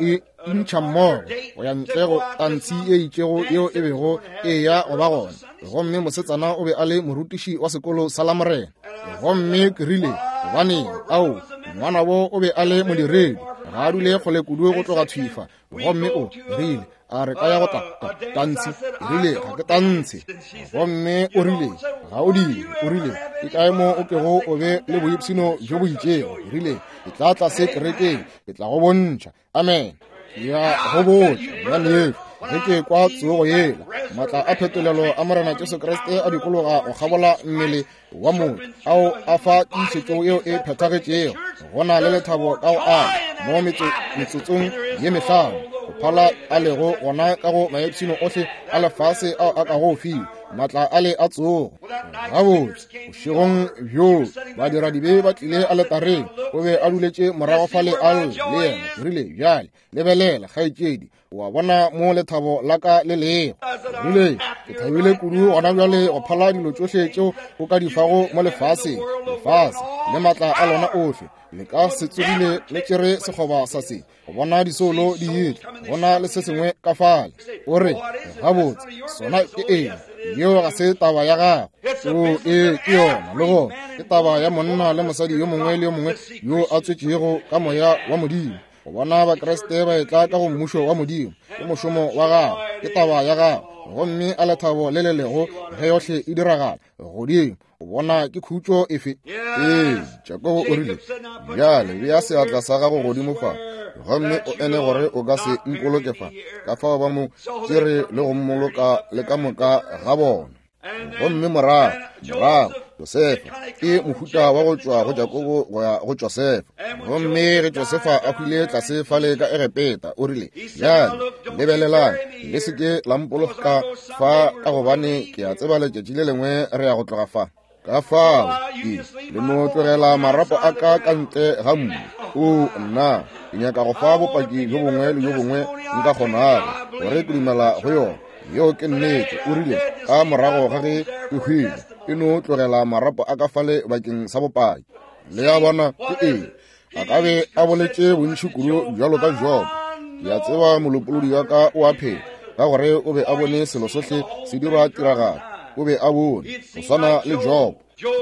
A: intšha mmogo go ya ntle go tantshi e itšego yeo e bego e ya go ba gona. Gomme mosetsana o be a le morutiši wa sekolo sa Lamorena. Gomme ke rile gobane ao ngwana bo o be a le modiredi ga a dule kgole kudu go tloga tshwifa. Gomme o rile a re ka ya go tantshi, rile ga ke tantshi. Gomme o rile ga o dire, o rile ke kae mo o kego o be le boipshino jo bo itšego, rile ke tla tla se kerekeng ke tla go bontšha. Amen. Ya go botša mane ge ke kwa tsogo yela matla a phetolelo a Morena Jesu Kriste a dikologa go gabola mmele wa motho ao a fa tiišetšo eo e phethagetšego. Go na le lethabo ka go a mo metsotsong ye mehlano go phala a lego gona ka go maepšhino ohle a lefase ao a ka go fiwa matla a le a tsogo gabotse bošegong bjo badira dibe ba tlile a letareng o be a duletše morago fa le al le yena rile bjale lebelela kgaetšedi wa bona mo lethabo la ka le lego rile ke thabile kudu gona bjale go phala dilo tšohle tšeo o ka di fago mo lefase lefase le matla a lona ohle le ka se tsogile le tšere sekgoba sa se go bona disolo di etla bona le se sengwe ka fale o re gabotse sona ke eng yeo ga se taba ya gago o e ke yona le gona ke taba ya monna le mosadi yo mongwe le yo mongwe yo a tswetšego ka moya wa Modimo. Go bona bakreste ba etla ka go mmušo wa Modimo ke mošomo wa gago, ke taba ya gago. Gomme a lethabo le le lego ge yohle e diragala godimo o bona ke khutšo efe. Ee Jakobo o rile bjale bea seatla sa gago godimo fa gomme o ene gore o ka se nkoloke fa ka fao ba mo tšere le go mmoloka le ka moka ga bona. Gomme morago morago Josefa ke mohuta wa go tšwa go Jakobo go ya go Josefa. Gomme ge Josefa a hwile tlase fale ka Egepeta o rile bjale lebelelang le seke la mpoloka fa ka gobane ke a tseba letšatši le lengwe re ya go tloga fa ka fao le no tlogela marapo a ka ka ntle ga mmu o nna ke nyaka go fa bopaki jo bongwe le jo bongwe nka kgonago gore ke dumela go yona yo ke nnete o rile ka morago ga ge ke hwile e no tlogela marapo a ka fale bakeng sa bopaki le ya bona ke eng a ka be a boletše bontši kudu bjalo ka Job. Ke a tseba molopolodi wa ka o a phela ka gore o be a bone selo sohle se dirwa tiragala o be a bone go swana le Job.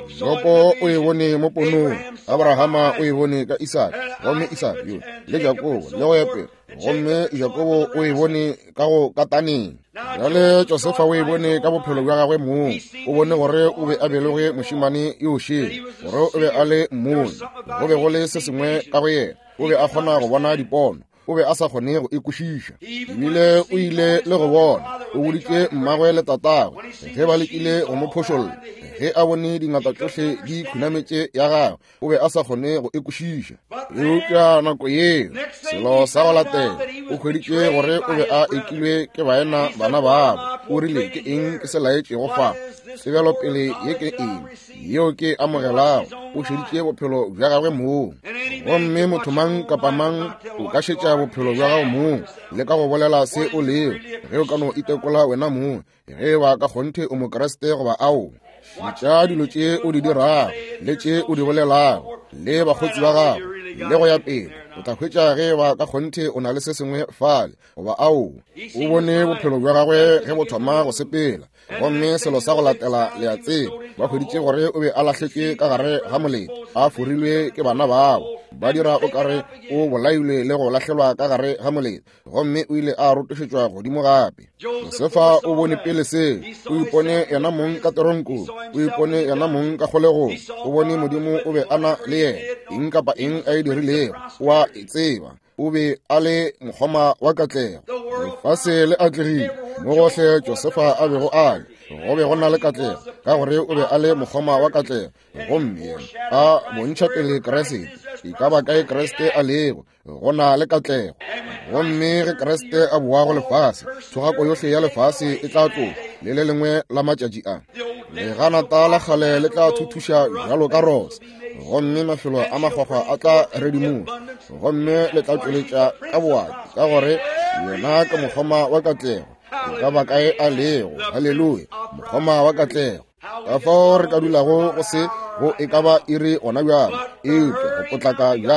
A: Jopo o e bone mo ponong, Abrahama o e bone ka Isaac, gomme Isaac yo le Jakobo le go epe gomme Jakobo o e bone ka go kataneng. Jale Josefa o e bone ka bophelo bja gagwe moo o bone gore o be a beloge mošimane yoše gore o be a le mmone go be go le se sengwe ka go yena o be a kgona go bona dipono o be a sa kgone go ekwešiša ebile o ile le go bona o boditše mmagwe le tatagwe ge ba lekile go mo phošolla ge a bone dingaka tsohle di khunametše ya gagwe o be a sa kgone go ekwešiša. Eupša nako yeo selo sa go latela o hweditše gore o be a ekilwe ke baena bana babo o rile ke eng ke se laetše go fa sebjalo pele ye ke eng yeo ke amogelago o šeditše bophelo bja gagwe moo. Gomme motho mang kapa mang o ka šetša bophelo bja gago moo le ka go bolela se o leo ge o ka no itekola wena moo ge ba ka kgonthe o mokreste goba ao šitša dilo tše o di dirago le tše o di bolelago le bakgotsi ba gago le go ya pele o tla hwetša ge ba ka kgonthe o na le se sengwe fale goba ao o bone bophelo bja gagwe ge bo thoma go sepela. Gomme selo sa go latela le a tseba ba hweditše gore o be a lahletšwe ka gare ga molete a forilwe ke bana bao ba dira o kare o bolailwe le go lahlelwa ka gare ga molete gomme o ile a rotošetšwa godimo gape. Josefa o bone pele se o ipone yena mong ka teronko o ipone yena mong ka kgolegong o bone Modimo o be ana le yena eng kapa eng a e dirilego o a e tseba o be a le mokgoma wa katlego. Lefase le atlegile mo gohle Josefa a bego a le go be go na le katlego ka gore o be a le mokgoma wa katlego gomme a bontšha pele Kriste e ka ba kae Kriste a lego go na le katlego. Gomme ge Kriste a boa go lefase thogako yohle ya lefase e tla tlo le le lengwe la matšatši a leganata la kgale le tla thuthuša jalo ka rose gomme mafelo a magwagwa a tla redimoga gomme le tla tšweletša ka boaki ka gore yena ka mokgoma wa katlego e ka ba kae a lego. Halleluja, mokgoma wa katlego ka fao re ka dulago go se go e ka ba e re gona bjalo eupša go potlaka bjale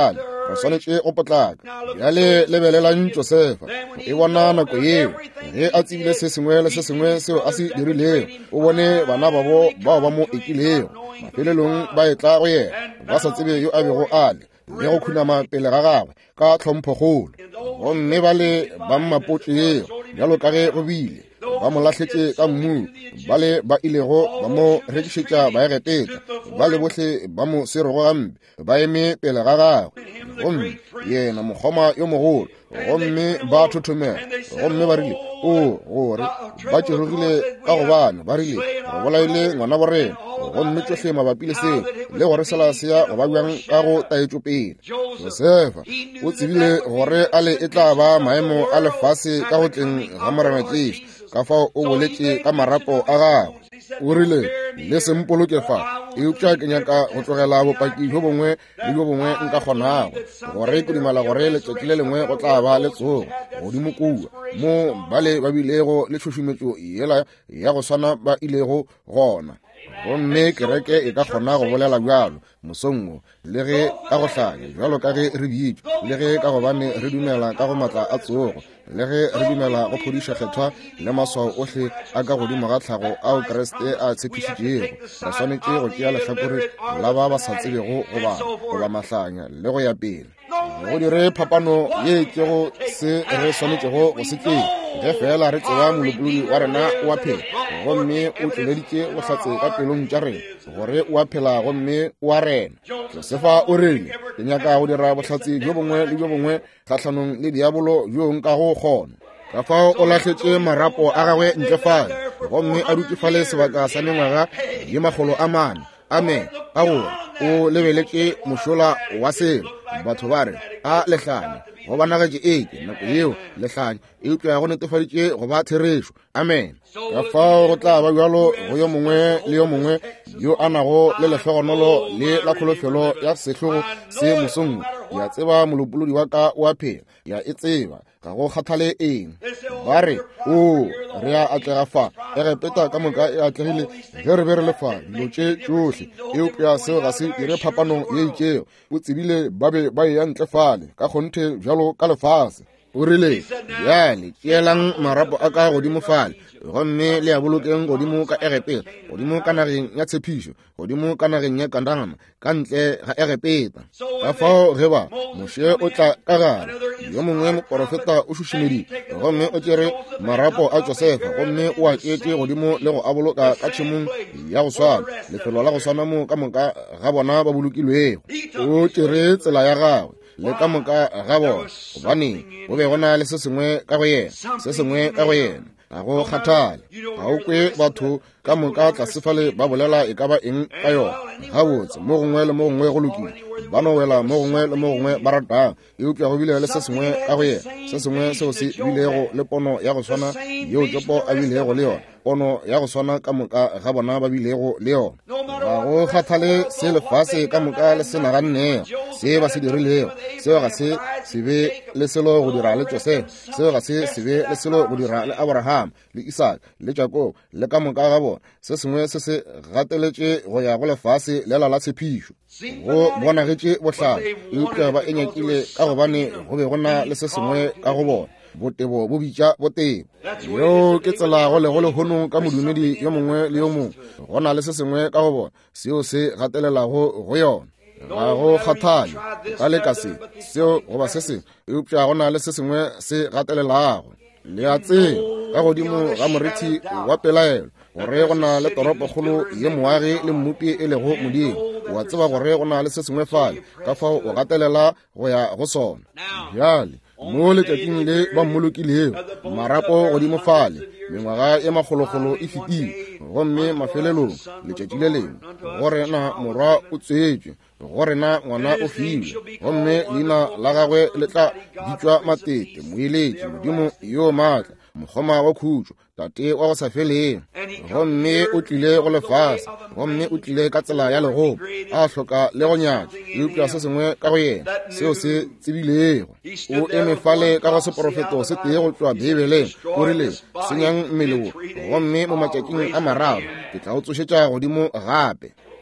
A: re swanetše go potlaka. Bjale lebelelang Josefa, e bona nako eo ge a tsebile se sengwe le se sengwe seo a se dirilego. O bone bana babo bao ba mo ekilego, mafelelong ba etla go yena ba sa tsebe yo a bego a le le go khunama pele ga gagwe ka tlhompho kgolo. Gomme ba le ba mmapotlego bjalo ka ge go bile ba mo lahletse ka mmu, ba le ba ilego ba mo rekišetša ba egetetša, ba le bohle ba mo serego gampe ba eme pele ga gagwe. Gomme yena mokgoma yo mogolo, gomme ba thothomela, gomme ba rile o gore ba tšerogile ka gobane ba rile re bolaile ngwana borena. Gomme tsohle mabapi le seo le gore sela se ya go ba bjang ka go taetšo pele. Josefa o tsebile gore a le e tla ba maemo a lefase ka go tleng ga morena Jesu, ka fao o boletše ka marapo a gagwe. O rile le sempoloke fa eupša ke nyaka go tlogela bopaki jo bongwe le jo bongwe nka kgonago, gore ke dumela gore letšatši le lengwe go tla ba le tsogo godimo kua mo bale ba bilego le tšhošometšo yela ya go swana ba ilego gona. Gomme kereke e ka kgona go bolela bjalo mosongo le ge ka go hlanya bjalo ka ge re bitšwa, le ge ka gobane re dumela ka go matla a tsogo, le ge re dumela go phodiša kgethwa le maswao ohle a ka godimo ga tlhago ao Kriste a tshepišitšego. Re swanetše go tšea lehlakore la ba ba sa tsebego goba goba mahlanya le go ya pele. Go dire phapano ye ke go se re swanetšego go se tsebe ge fela re tseba molopodi wa rena o a phela, gomme o tšweleditše go hlatse ka pelong tša rena gore o a phela gomme o a rena. Josefa o rile ke nyaka go dira bohlatse jo bongwe le jo bongwe kgahlanong le diabolo jo nka go kgona. Ka fao o lahletše marapo a gagwe ntlefale, gomme a dutefale sebaka sa mengwaga ye magolo a mane. Amen. A gore o lebeletše mošola wa selo, batho ba re a lehlanya go banagetše eke nako yeo lehlanya e utlwa go netefaditše go ba therešo. Amen. Ka fao go tla ba bjalo go yo mongwe le yo mongwe yo a nago le lehlogonolo le la kholofelo ya sehlogo se mosong. Ya tseba molopolodi wa ka o a phela, ya e tseba ga go kgathale eng. Ba re o re a atlega fa e re peta ka moka e atlegile ge re be re lefa dilo tše tšohle e upša seo ga se dire phapanong ye itšeo. O tsebile ba be ba e ya ntlefale ka kgonthe bjalo ka lefase. O rile bjale tšeelang marapo a ka godimo fale, gomme le a bolokeng godimo ka egepeta, godimo ka nageng ya tshepišo, godimo ka nageng ya kandama ka ntle ga egepeta. Ka fao ge ba moše o tla ka gare, yo mongwe moprofeta o šušumeditše, gomme o tšere marapo a Josefa, gomme o a tšeetše godimo le go a boloka ka tšhemong ya go swana, lefelo la go swana mo ka moka ga bona ba bolokilwego. O tšere tsela ya gagwe le ka moka ga bona, gobane go be gona le se sengwe ka go yena, se sengwe ka go yena ga go kgathale. Ga o kwe batho ka moka tlasefale ba bolela e ka ba eng ka yona gabotse, mo gongwe le mo gongwe go lokile, ba no wela mo gongwe le mo gongwe ba ratang. E upša go bile le se sengwe ka go yena, se sengwe seo se bilego le pono ya go swana yeo Jopo a bilego le yona, pono ya go swana ka moka ga bona ba bilego le yona. Ga go kgathale se lefase ka moka le se nagannega se ba se dirilego, seo ga se se be le selo go dira le Josefa, seo ga se se be le selo go dira le Abraham le Isaac le Jacob le ka moka ga bona. Se sengwe se se gateletše go ya go lefase le la la tshepišo, go bonagetše bohlale e upša ba e nyakile ka gobane go be gona le se sengwe ka go bona. Botebo bo bitša botebo, yo ke tsela go le go lehono ka modumedi yo mongwe le yo mongwe, go na le se sengwe ka go bona seo se gatelelago go yona. Ga go kgathale ka leka se seo goba se sengwe, e upša go na le se sengwe se gatelelago. Le a tseba ka godimo ga moriti wa pelaelo gore go na le toropo kgolo ye moagi le mmupi e lego modimo. O a tseba gore go na le se sengwe fale ka fao o gatelela go ya go sona. Bjale mo letšatšing le ba mmolokilego marapo godimo fale, mengwaga ye magologolo e fetile, gomme mafelelong letšatši le lengwe go rena morwa o tswetšwe, go rena ngwana o fiwe, gomme leina la gagwe le tla bitšwa Matete, moeletši, modimo yo maatla, mokgoma wa khutšo, tate wa go sa feleng. Gomme o tlile go lefase, gomme o tlile ka tsela ya legopo, a hloka le go nyatša e upša se sengwe ka go yena seo se tsebilego. O eme fale ka go seprofeto se tee go tšwa Bibeleng, o rile senyang mmele wo, gomme mo matšatšing a mararo ke tla o tsošetša godimo gape.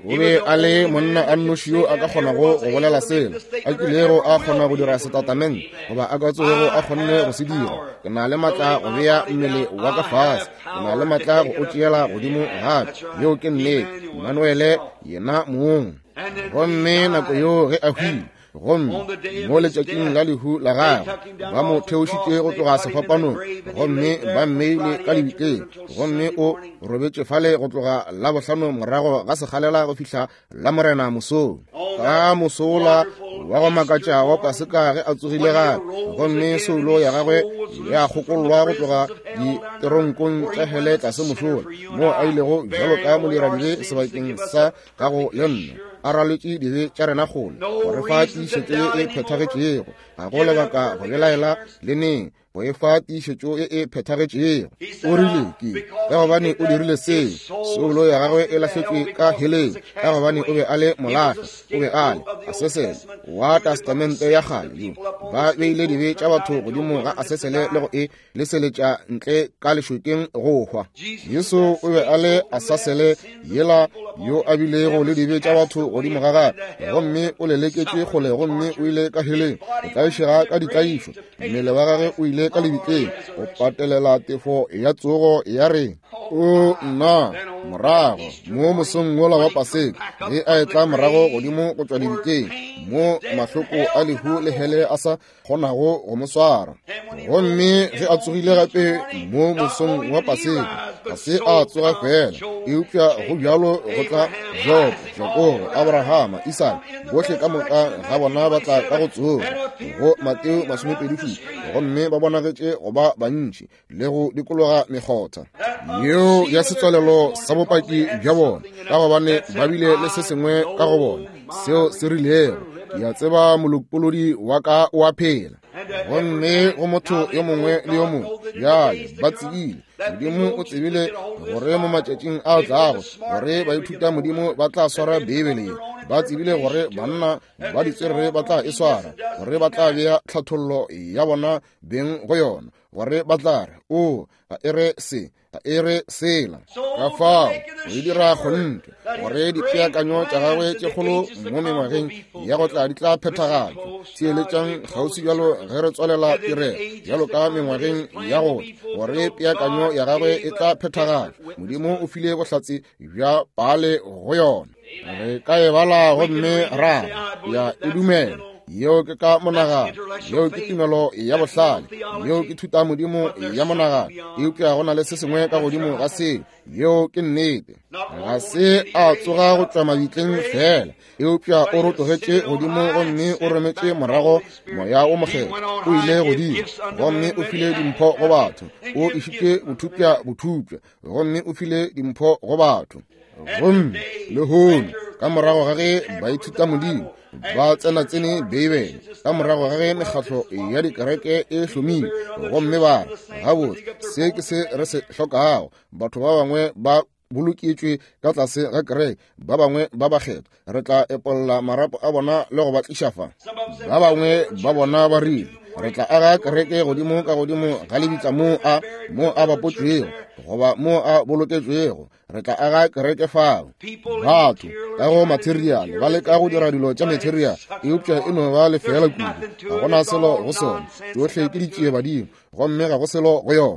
A: o be a le monna a nnoši yo a ka kgonago go bolela selo a kilego a kgona go dira setatamente goba a ka tsogego a kgonne go se dira. Ke na le matla go beya mmele wa ka fase, ke na le matla go o tšeela godimo gape, yo ke nnete Emmanuele yena mong. Gomme nako yo ge a hwile gomme mo letšatšing la lehu la gagwe ba mo theošitše go tloga sefapanong, gomme ba mmeile ka lebikeng, gomme o robetše fale go tloga la bohlano morago ga sekgalela go fihla la morena mosong. Ka mosola wa go makatšago Paseka ge a tsogile gape, gomme solo ya gagwe ya kgokolwa go tloga diteronkong tša hele tlase mošola, mo a ilego jalo ka modiradibe sebakeng sa ka go le nna a ralwetše dibe tša rena kgole gore fa tiišetšo ye e phethagetšego ga go lebaka go belaela le neng go e fa tiišetšo ye e phethagetšego. O rile ke ka gobane o dirile seo, solo ya gagwe e lahletšwe ka heleng ka gobane o be a le molahlwa, o be a le asesele wa testamente ya kgale yo ba beile dibe tša batho godimo ga asesele le go e leseletša ntle ka lešokeng go hwa. Yesu o be a le asasele yela yo a bilego le dibe tša batho godimo ga gagwe, gomme o leleketše kgole, gomme o ile ka heleng o tlaišega ka ditlaišo, mmele wa gagwe o ile ka lebikeng o patelela tefo ya tsogo ya reng. O nna morago mo mosong wola wa Paseka ge a etla morago godimo go tšwa lebikeng, mo mahloko a lehu le hele a sa kgonago go mo swara. Gomme ge a tsogile gape mo mosong wa Paseka ga se a tsoga fela, eupša go bjalo go tla Job, Jakobo, Abrahama, Isaka bohle ka moka ga bona ba tla ka go tsoga go Mateo masomepedi šupa, gomme ba bonagetše go ba bantši le go dikologa mekgotha yeo ya setswalelo sa bopaki bja bona, ka gobane ba bile le se sengwe ka go bona seo se rilego. Ya tseba molopolodi wa ka o a phela, gomme go motho yo mongwe le yo mongwe bjale ba tsebile Modimo o tsebile gore mo matšatšing a tlago gore ba ithuta Modimo ba tla swara Bibele, ba tsebile gore banna ba ditswerere ba tla e swara, gore ba tla bea tlhathollo ya bona beng go yona, gore ba tla re o a ere se a ere sela ka fao o e dira kgonte gore dipeakanyo tša gagwe tše kgolo mo mengwageng ya go tla di tla phethagala tšeeletšang kgauswi bjalo ge re tswalela tirelo bjalo ka mengwageng ya go gore peakanyo ya gagwe e tla phethagala. Modimo o file bohlatse bja pale go yona, re ka e bala gomme ra ya e dumela yeo ke ka monagano, yeo ke tumelo ya bohlale, yeo ke thuta Modimo ya monagano, eupša go na le se sengwe ka godimo ga seo, yeo ke nnete. Ga se a tsoga go tšwa mabitleng fela, eupša o rotogetše godimo gomme o remetše morago moya o mokgetho o ile godimo, gomme o file dimpho go batho, o išitše bothupša bothupša, gomme o file dimpho go batho. Gomme lehono ka morago ga ge ba ithuta Modimo ba tsena tsene Bibele, ka morago ga ge mekgatlo ya dikereke e hlomile, gomme ba re gabotse se ke se re se hlokago. Batho ba bangwe ba boloketšwe ka tlase ga kereke, ba bangwe ba bakgetho re tla epolola marapo a bona le go ba tlišafa, ba bangwe ba bona ba rile re tla aga kereke godimo ka godimo ga lebitla mo a mo a bapotšwego goba mo a boloketšwego, re tla aga kereke fao. Batho ka go material ba le ka go dira dilo tša material, eupša e no ba le fela kudu, ga gona selo go sona, tšohle ke ditšee badimo, gomme ga go selo go yona.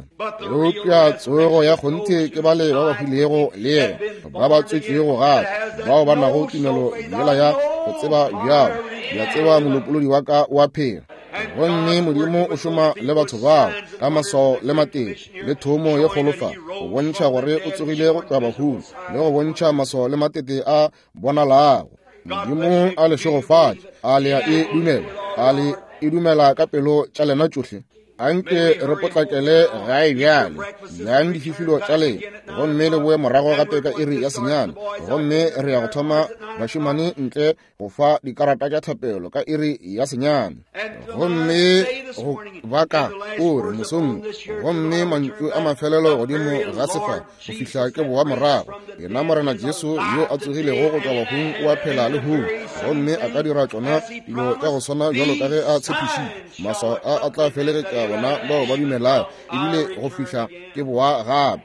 A: Eupša tsoego ya kgonthe ke bale ba ba filego le yena, ba ba tswetšwego gape, bao ba nago tumelo yela ya go tseba bjalo, ya tseba molopolodi wa ka wa phela. Gomme Modimo o šoma le batho bao ka maswao le matete le thomo ye kgolofa go bontšha gore o tsogile go tšwa bahulu le go bontšha maswao le matete a bonalago. Modimo a le šegofatša, a le a e dumela, a le e dumela ka pelo tša lena tšohle. Anke re potlakele gae bjale yang dififilo tša lena, gomme le boe morago gape ka iri ya senyana, gomme re ya go thoma bašemane ntle go fa dikarata tša thapelo ka iri ya senyana. Gomme go baka o re mosong, gomme mantšu a mafelelo godimo ga sefa go fihla ke boa morago, yena morena Jesu yo a tsogilego go tšwa bahung o a phela le hung, gomme a ka dira tšona dilo tša go swana bjalo ka ge a tshepišitše. Maswao a a tla felegetša bona bao ba dumelago ebile go fihla ke boa gape.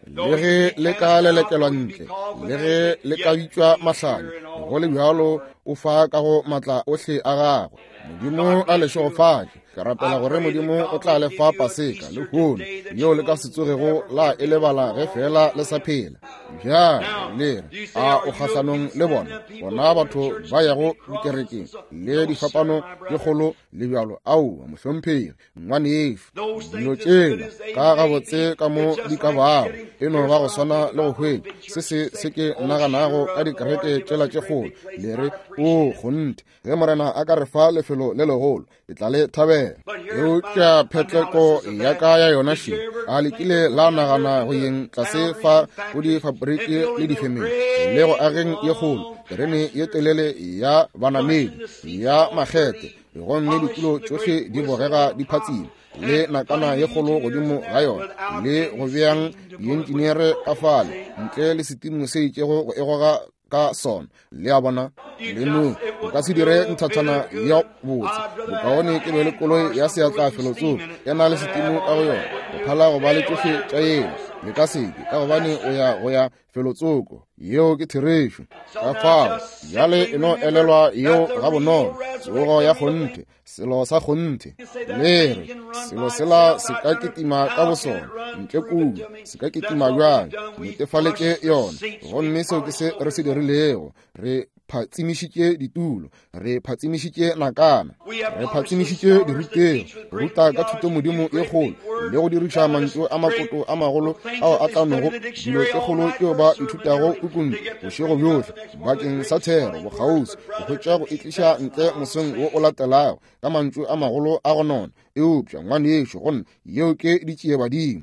A: le ge le ka lelekelwa ntle le ge le ka bitswa mahlane go le bjalo o fa ka go matla ohle a gagwe. Modimo a lešogofatše ke rapela gore Modimo o tla le fa paseka le hono yo le ka se tsogego la e lebala ge fela le sa phela. Bjale le re a o kgahlanong le bona bona batho ba yago dikerekeng le difapano le kgolo le bjalo aowa mohlomphegi ngwane yeso dilo tšela ka gabotse ka mo di ka bago e no ba go swana le go hwetša se se se ke naganago ka dikereke tšela tše kgolo le re o kgonte ge morena a ka re fa lefelo le legolo e tla le thabela eupša phetleko ya ka ya yona še a lekile la nagana go yeng tlase fa go difaporiki le difemeng le go ageng ye kgolo terene ye telele ya banamedi ya makgete gomme ditulo tsohle di bogega diphatsing le nakana ye kgolo godimo ga yona le go bjang diengineere ka fale ntle le setimo se itšego go egoga ka sona le a bona le no o ka se dire nthatana ya botse bokaone ke be le koloi ya seatla felotso ya na le setimo ka go yona go phala go ba le tsohle tša yeo le ka seke ka gobane o ya go ya felotsoko yeo ke theresho ka fao jale e no elelwa yeo ga bonolo tsogo ya kgonte selo sa kgonte le re selo sela se ka kitima ka bosona ntle kudu se ka kitima bjang netefaletše yona gomme seo ke se re se dirilego re phatsimišitše ditulo re phatsimišitše nakana re phatsimišitše dirutego ruta ka thuto modimo e kgolo le go diriša mantšu a makoto a magolo ao a tlanogo dilo tše kgolo tšeo ba ithutago kukuntu bošego bjohle bakeng sa thero bokgausi go hwetša go itliša ntle moseng wo o latelago ka mantšu a magolo a go nona eupša ngwane yešo gonne yeo ke ditšee badimo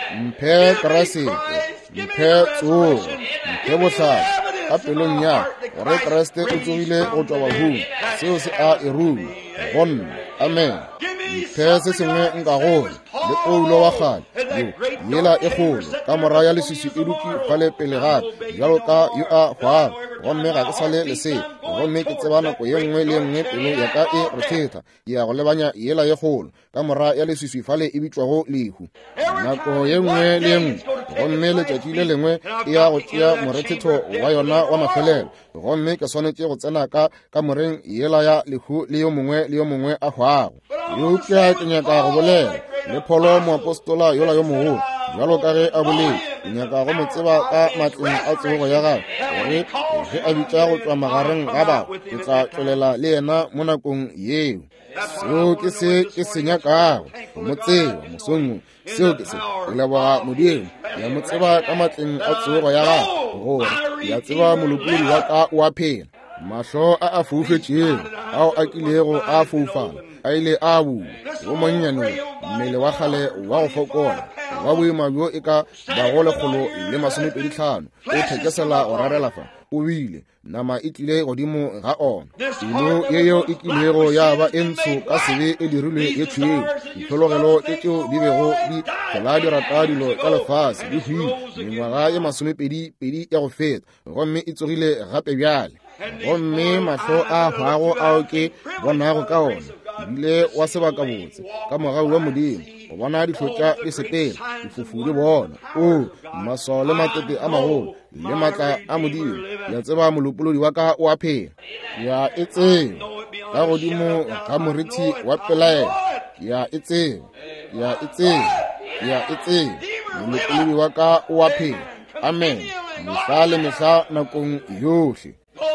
A: mphe keresete mphe tsogo mphe bohlale ka pelong ya gore Kriste o tsogile go tšwa bahung seo se a e ruma gonne amen mphe se sengwe nka gore le poulo wa kgale yo yela e kgolo ka mora ya leswiswi e duki fale pele gape bjalo ka yo a hwara gomme ga ke sa le lesea gomme ke tseba nako ye nngwe le nngwe pelo ya ka e rethetha ya go lebanya yela ye kgolo ka mora ya leswiswi fale e bitswago lehu nako ye nngwe le nngwe gomme letšatši le lengwe e ya go tšea morethetho wa yona wa mafelelo gomme ke swanetše go tsena ka ka moreng yela ya lehu le yo mongwe le yo mongwe a hwago eupša ke nyaka go bolela le Pholo moapostola yola yo mogolo jalo ka ge a boletse ke nyaka go mo tseba ka matleng a tsogo ya gagwe gore ge a bitša go tšwa magareng ga bao ke tla tšwelela le yena mo nakong yeo seo ke se ke se nyakago go mo tseba mosongong seo ke se ke leboga modimo ya mo tseba ka matleng a tsogo ya gagwe gore ya tseba molopodi wa ka o a phela mahlo a a foufetšego ao a kilego a foufala a ile a bua go monnyaneng mmele wa kgale wa go fokola wa boima bjo e ka bago lekgolo le masomepedihlano o thekesela go rarela fa o bile nama e tlile godimo ga ona eno yeo e kilego ya ba e ntsho ka sebe e dirilwe ye tšhweu diphologelo tše tšeo di bego di tšhela dirata dilo tša lefase di hwile mengwaga ye masomepedi-pedi ya go feta gomme e tsogile gape bjale gomme mahlo a hwago ao ke bonago ka ona bile wa sebaka botse ka mogau wa modimo go bona dihlotša di sepela difofu di bona o maso le matete a magolo le matla a modimo ya tseba molopolodi wa ka o a phela ya e tseba ka godimo ga moriti wa pelaela ya e tseba ya e tseba ya e tseba molopolodi wa ka o a phela amen mehla le mehla nakong yohle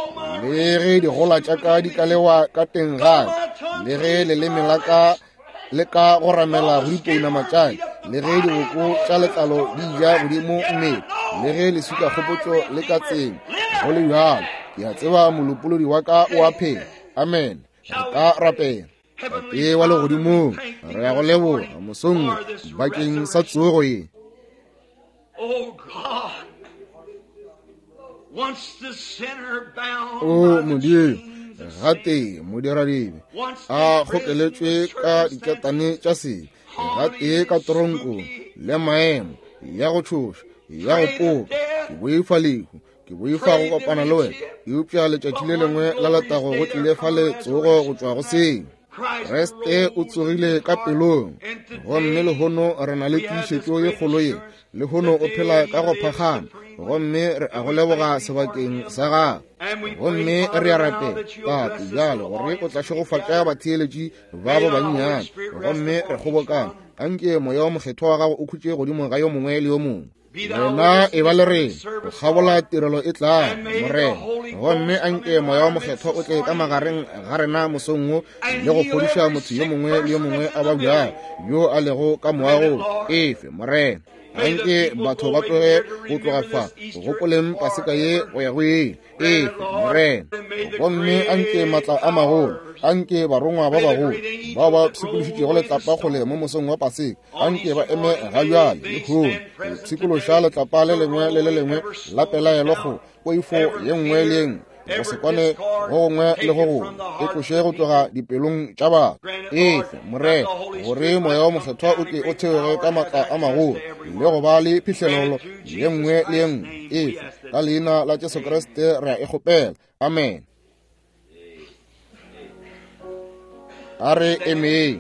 A: le ge digola tša ka di ka lewa ka teng gae le ge leleme la ka le ka go ramela go dipouna matšai le ge diboko tša letlalo di ja godimo mmele le ge lesuka kgopotšo le ka tseng go le bjalo ke a tseba molopolodi wa ka o a phela amen re ka rapela tate wa legodimong re ya go leboga mosong bakeng sa tsogo ye o modimo gate moderadibe a gokeletšwe ka dikatane tša se gate ka toronko le maemo ya go tšhoša ya go popa ke boifa lehu ke boifa go kopana le wena eupša letšatši le lengwe la latago go tlile fa le tsogo go tšwa go seng Kreste o tsogile ka pelong gomme le hono re na le tiišetšo ye kgolo ye le hono o phela ka go phagama gomme re a go leboga sebakeng sa gago gomme re a rape papi bjalo gore o tla šogofatša batheeletši ba ba bannyane gomme re kgobokana anke moya wa mokgetho wa gago o khutše godimo ga yo mongwe le yo mongwe rena e ba le rena go kgabola tirelo e tlang morena gomme anke moya wa mokgetho o tle ka magareng ga rena mosong wo le go kgodiša motho yo mongwe le yo mongwe a ba bjang yo a lego ka moago efe morena anke batho ba tloge go tloga fa go gopoleng paseka ye go ya go ye efe morena gomme anke matla a magolo anke barongwa ba bagolo bao ba tshikološitšego letlapa kgole mo mosong wa paseka anke ba eme ga bjale le kgono tshikološa letlapa le lengwe le le lengwe la pelaelo go poifo ye nngwe le yengwe go se kwane go gongwe le go gongwe e tloše go tloga dipelong tša batho efe morena gore moya wa mokgethwa o ke o theoge ka matla a magolo le go ba le phihlelelo ye nngwe le ye nngwe efe ka leina la Jesu Kriste re a e kgopela amen a re emeng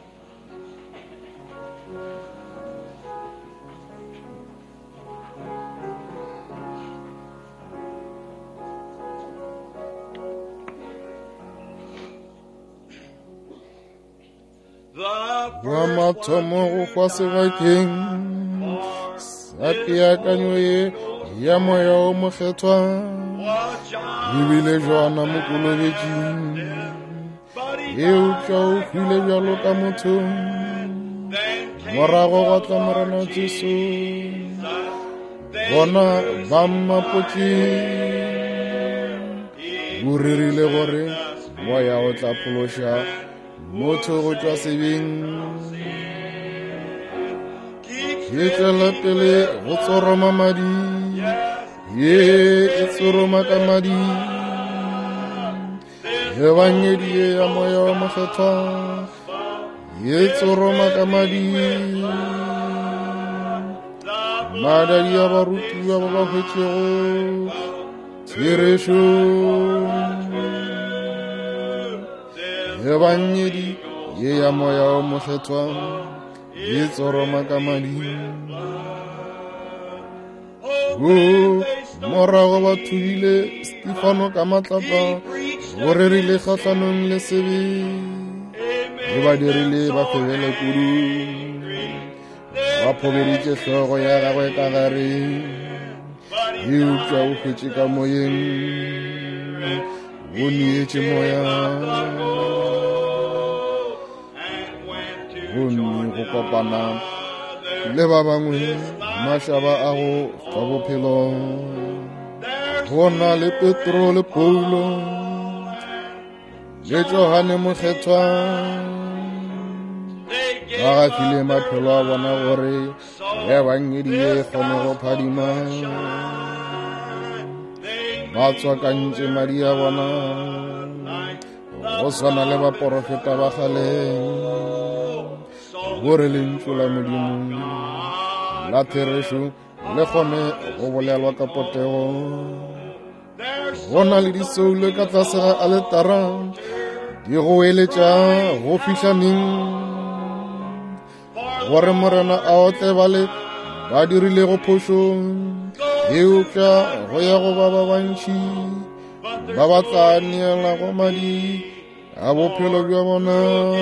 A: wa mathomo go kwa sebakeng sa peakanyo ye ya moya o mokgethwa ebile jwana mo kolobetsing eo tla o hwile bjalo ka motho morago ga tla morena Jesu bona ba mmapotše o rerile gore moya o tla phološa motho go tšwa sebeng ke tšwela pele go tsoroma madi ye e tsoroma ka madi ye banyedi ye ya moya wa mokgethwa ye tsoroma ka madi madadi ya barutiwa ba ba hwetšego tšerešo ye banyedi ye ya moya wa mokgethwa ye tsoroma ka madi o morago ba thubile Stefano ka matlapa go rerile kgatlhanong le sebe le ba dirile ba febele kudu ba phobeditše hlogo ya gagwe ka gare ye utlwa o hwetše ka moyeng o nietše moya go nne go kopana le ba bangwe mašaba a go fa bophelo go na le Petro le Paulo le Johane mokgethwa ba gafile maphelo a bona gore ya banyedi ye kgone go phadima ba tswakantše madi a bona go swana le baporofeta ba kgale gore lentšu la modimo la therešo le kgone go bolelwa ka potego go na le disoule ka tlase ga aletara di go eletša go fišaneng gore morena a otle bale ba dirile go phošo e upša go ya go ba ba bantši ba ba tla neela go madi a bophelo bja bona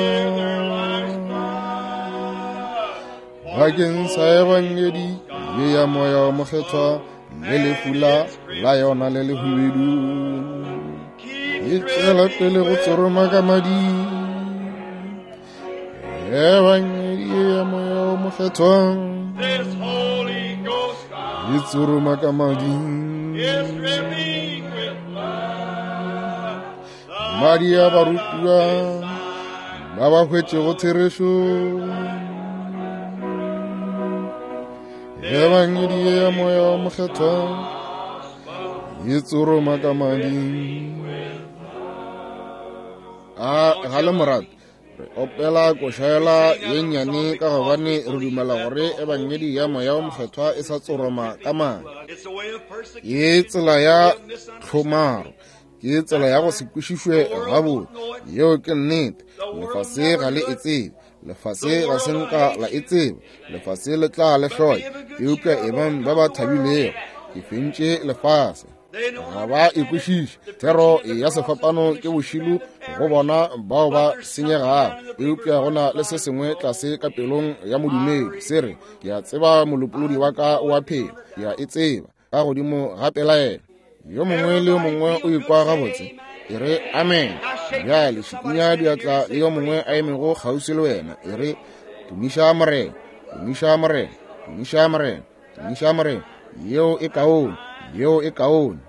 A: bakeng sa ebangedi ye ya moya wa mokgethwa le lefula la yona le lehubedu e tšwela pele go tsoroma ka madi ebangedi ye ya moya wa mokgethwa e tsoroma ka madi madi a barutiwa ba ba hwetše go therešo ebangedi ye ya moya wa mokgethwa e tsoroma ka madi a ga le morato re opela košaela ye nnyane ka gobane re dumela gore ebangedi ya moya wa mokgethwa e sa tsoroma ka madi ye tsela ya tlhomaro ke tsela ya go se kwešišwe gabotse yeo ke nnete lefase ga le etsebe lefase ga senka la etsebe lefase le tla le hloya eupša ebang ba ba thabilego ke fentše lefase ga ba ekwešiše thero ya sefapano ke bošilu go bona bao ba senyegang eupša go na le se sengwe tlase ka pelong ya modumedi se re ke a tseba molopolodi wa ka wa phelo ke a e tseba ka godimo ga pelaela yo mongwe le yo mongwe o ikwa gabotse e re amen bjale šikinya diatla le yo mongwe a emego kgauswi le wena e re tumiša morena tumiša morena tumiša morena tumiša morena yeo e kaone yeo e kaone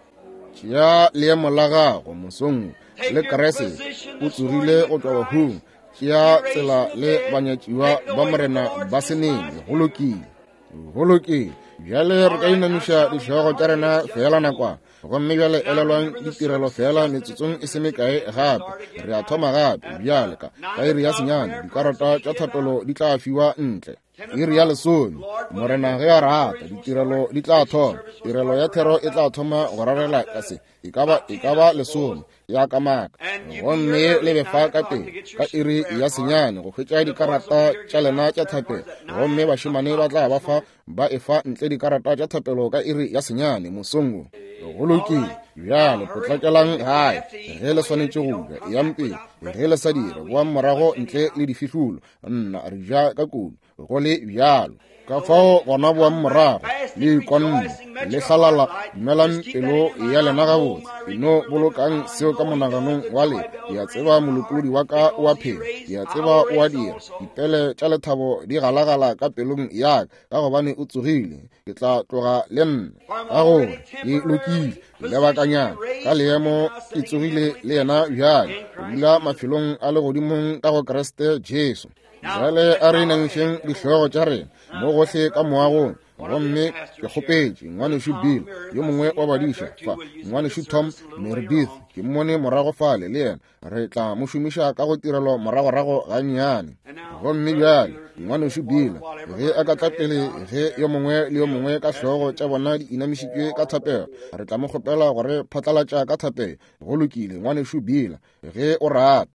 A: tšea leemo la gago mosong le kerese o tsogile go tšwa bahung tšea tsela le banyatšiwa ba morena ba seneng golokile golokile bjale re ka inamiša dihlogo tša rena fela nakwana gomme bjale elelwang ditirelo fela metsotsong e se mekae gape re a thoma gape bjale ka ka iri ya senyane dikarata tša thapelo di tla fiwa ntle iri ya lesome morena ge a rata ditirelo di tla thoma tirelo ya thero e tla thoma go rarela ka se e ka ba lesome ya ka maka gomme le befa ka teng ka iri ya senyane go hwetša dikarata tša lena tša thapelo gomme bašemane ba tla ba fa ba efa ntle dikarata tša thapelo ka iri ya senyane mosongo golokile bjale potlakelang gae ge le swanetše go ja eyampele ge le sa dira boa morago ntle le difihlulo nna re ja ka kudu go le bjalo ka fao gona boa morago le ikonne le halala dumelang pelo ya lena gabotse eno bolokang seo ka monaganong wa le ya tseba molopolodi wa ka wa phelo ya tseba o a dira dipele tša lethabo di galagala ka pelong yaka ka gobane o tsogile ke tla tloga le nna ka gore ke lokile lebakanyana ka leemo ke tsogile le yena bjale go dula mafelong a legodimong ka go keresete jesu jale a re nangišeng dihlogo tša rena mo gohle ka moagong gomme ke kgopetše ngwanešu bill yo mongwe wa badiša fa ngwanešu tom meredith ke mmone morago fale le yena re tla mo šomiša ka go tirelo moragorago gannyane gomme bjale ngwanešu bill ge a ka tla pele ge yo mongwe le yo mongwe ka hlogo tša bona di inamišitšwe ka thapelo re tla mo kgopela gore phatlalatša ka thapelo go lokile ngwanešu bill ge o rata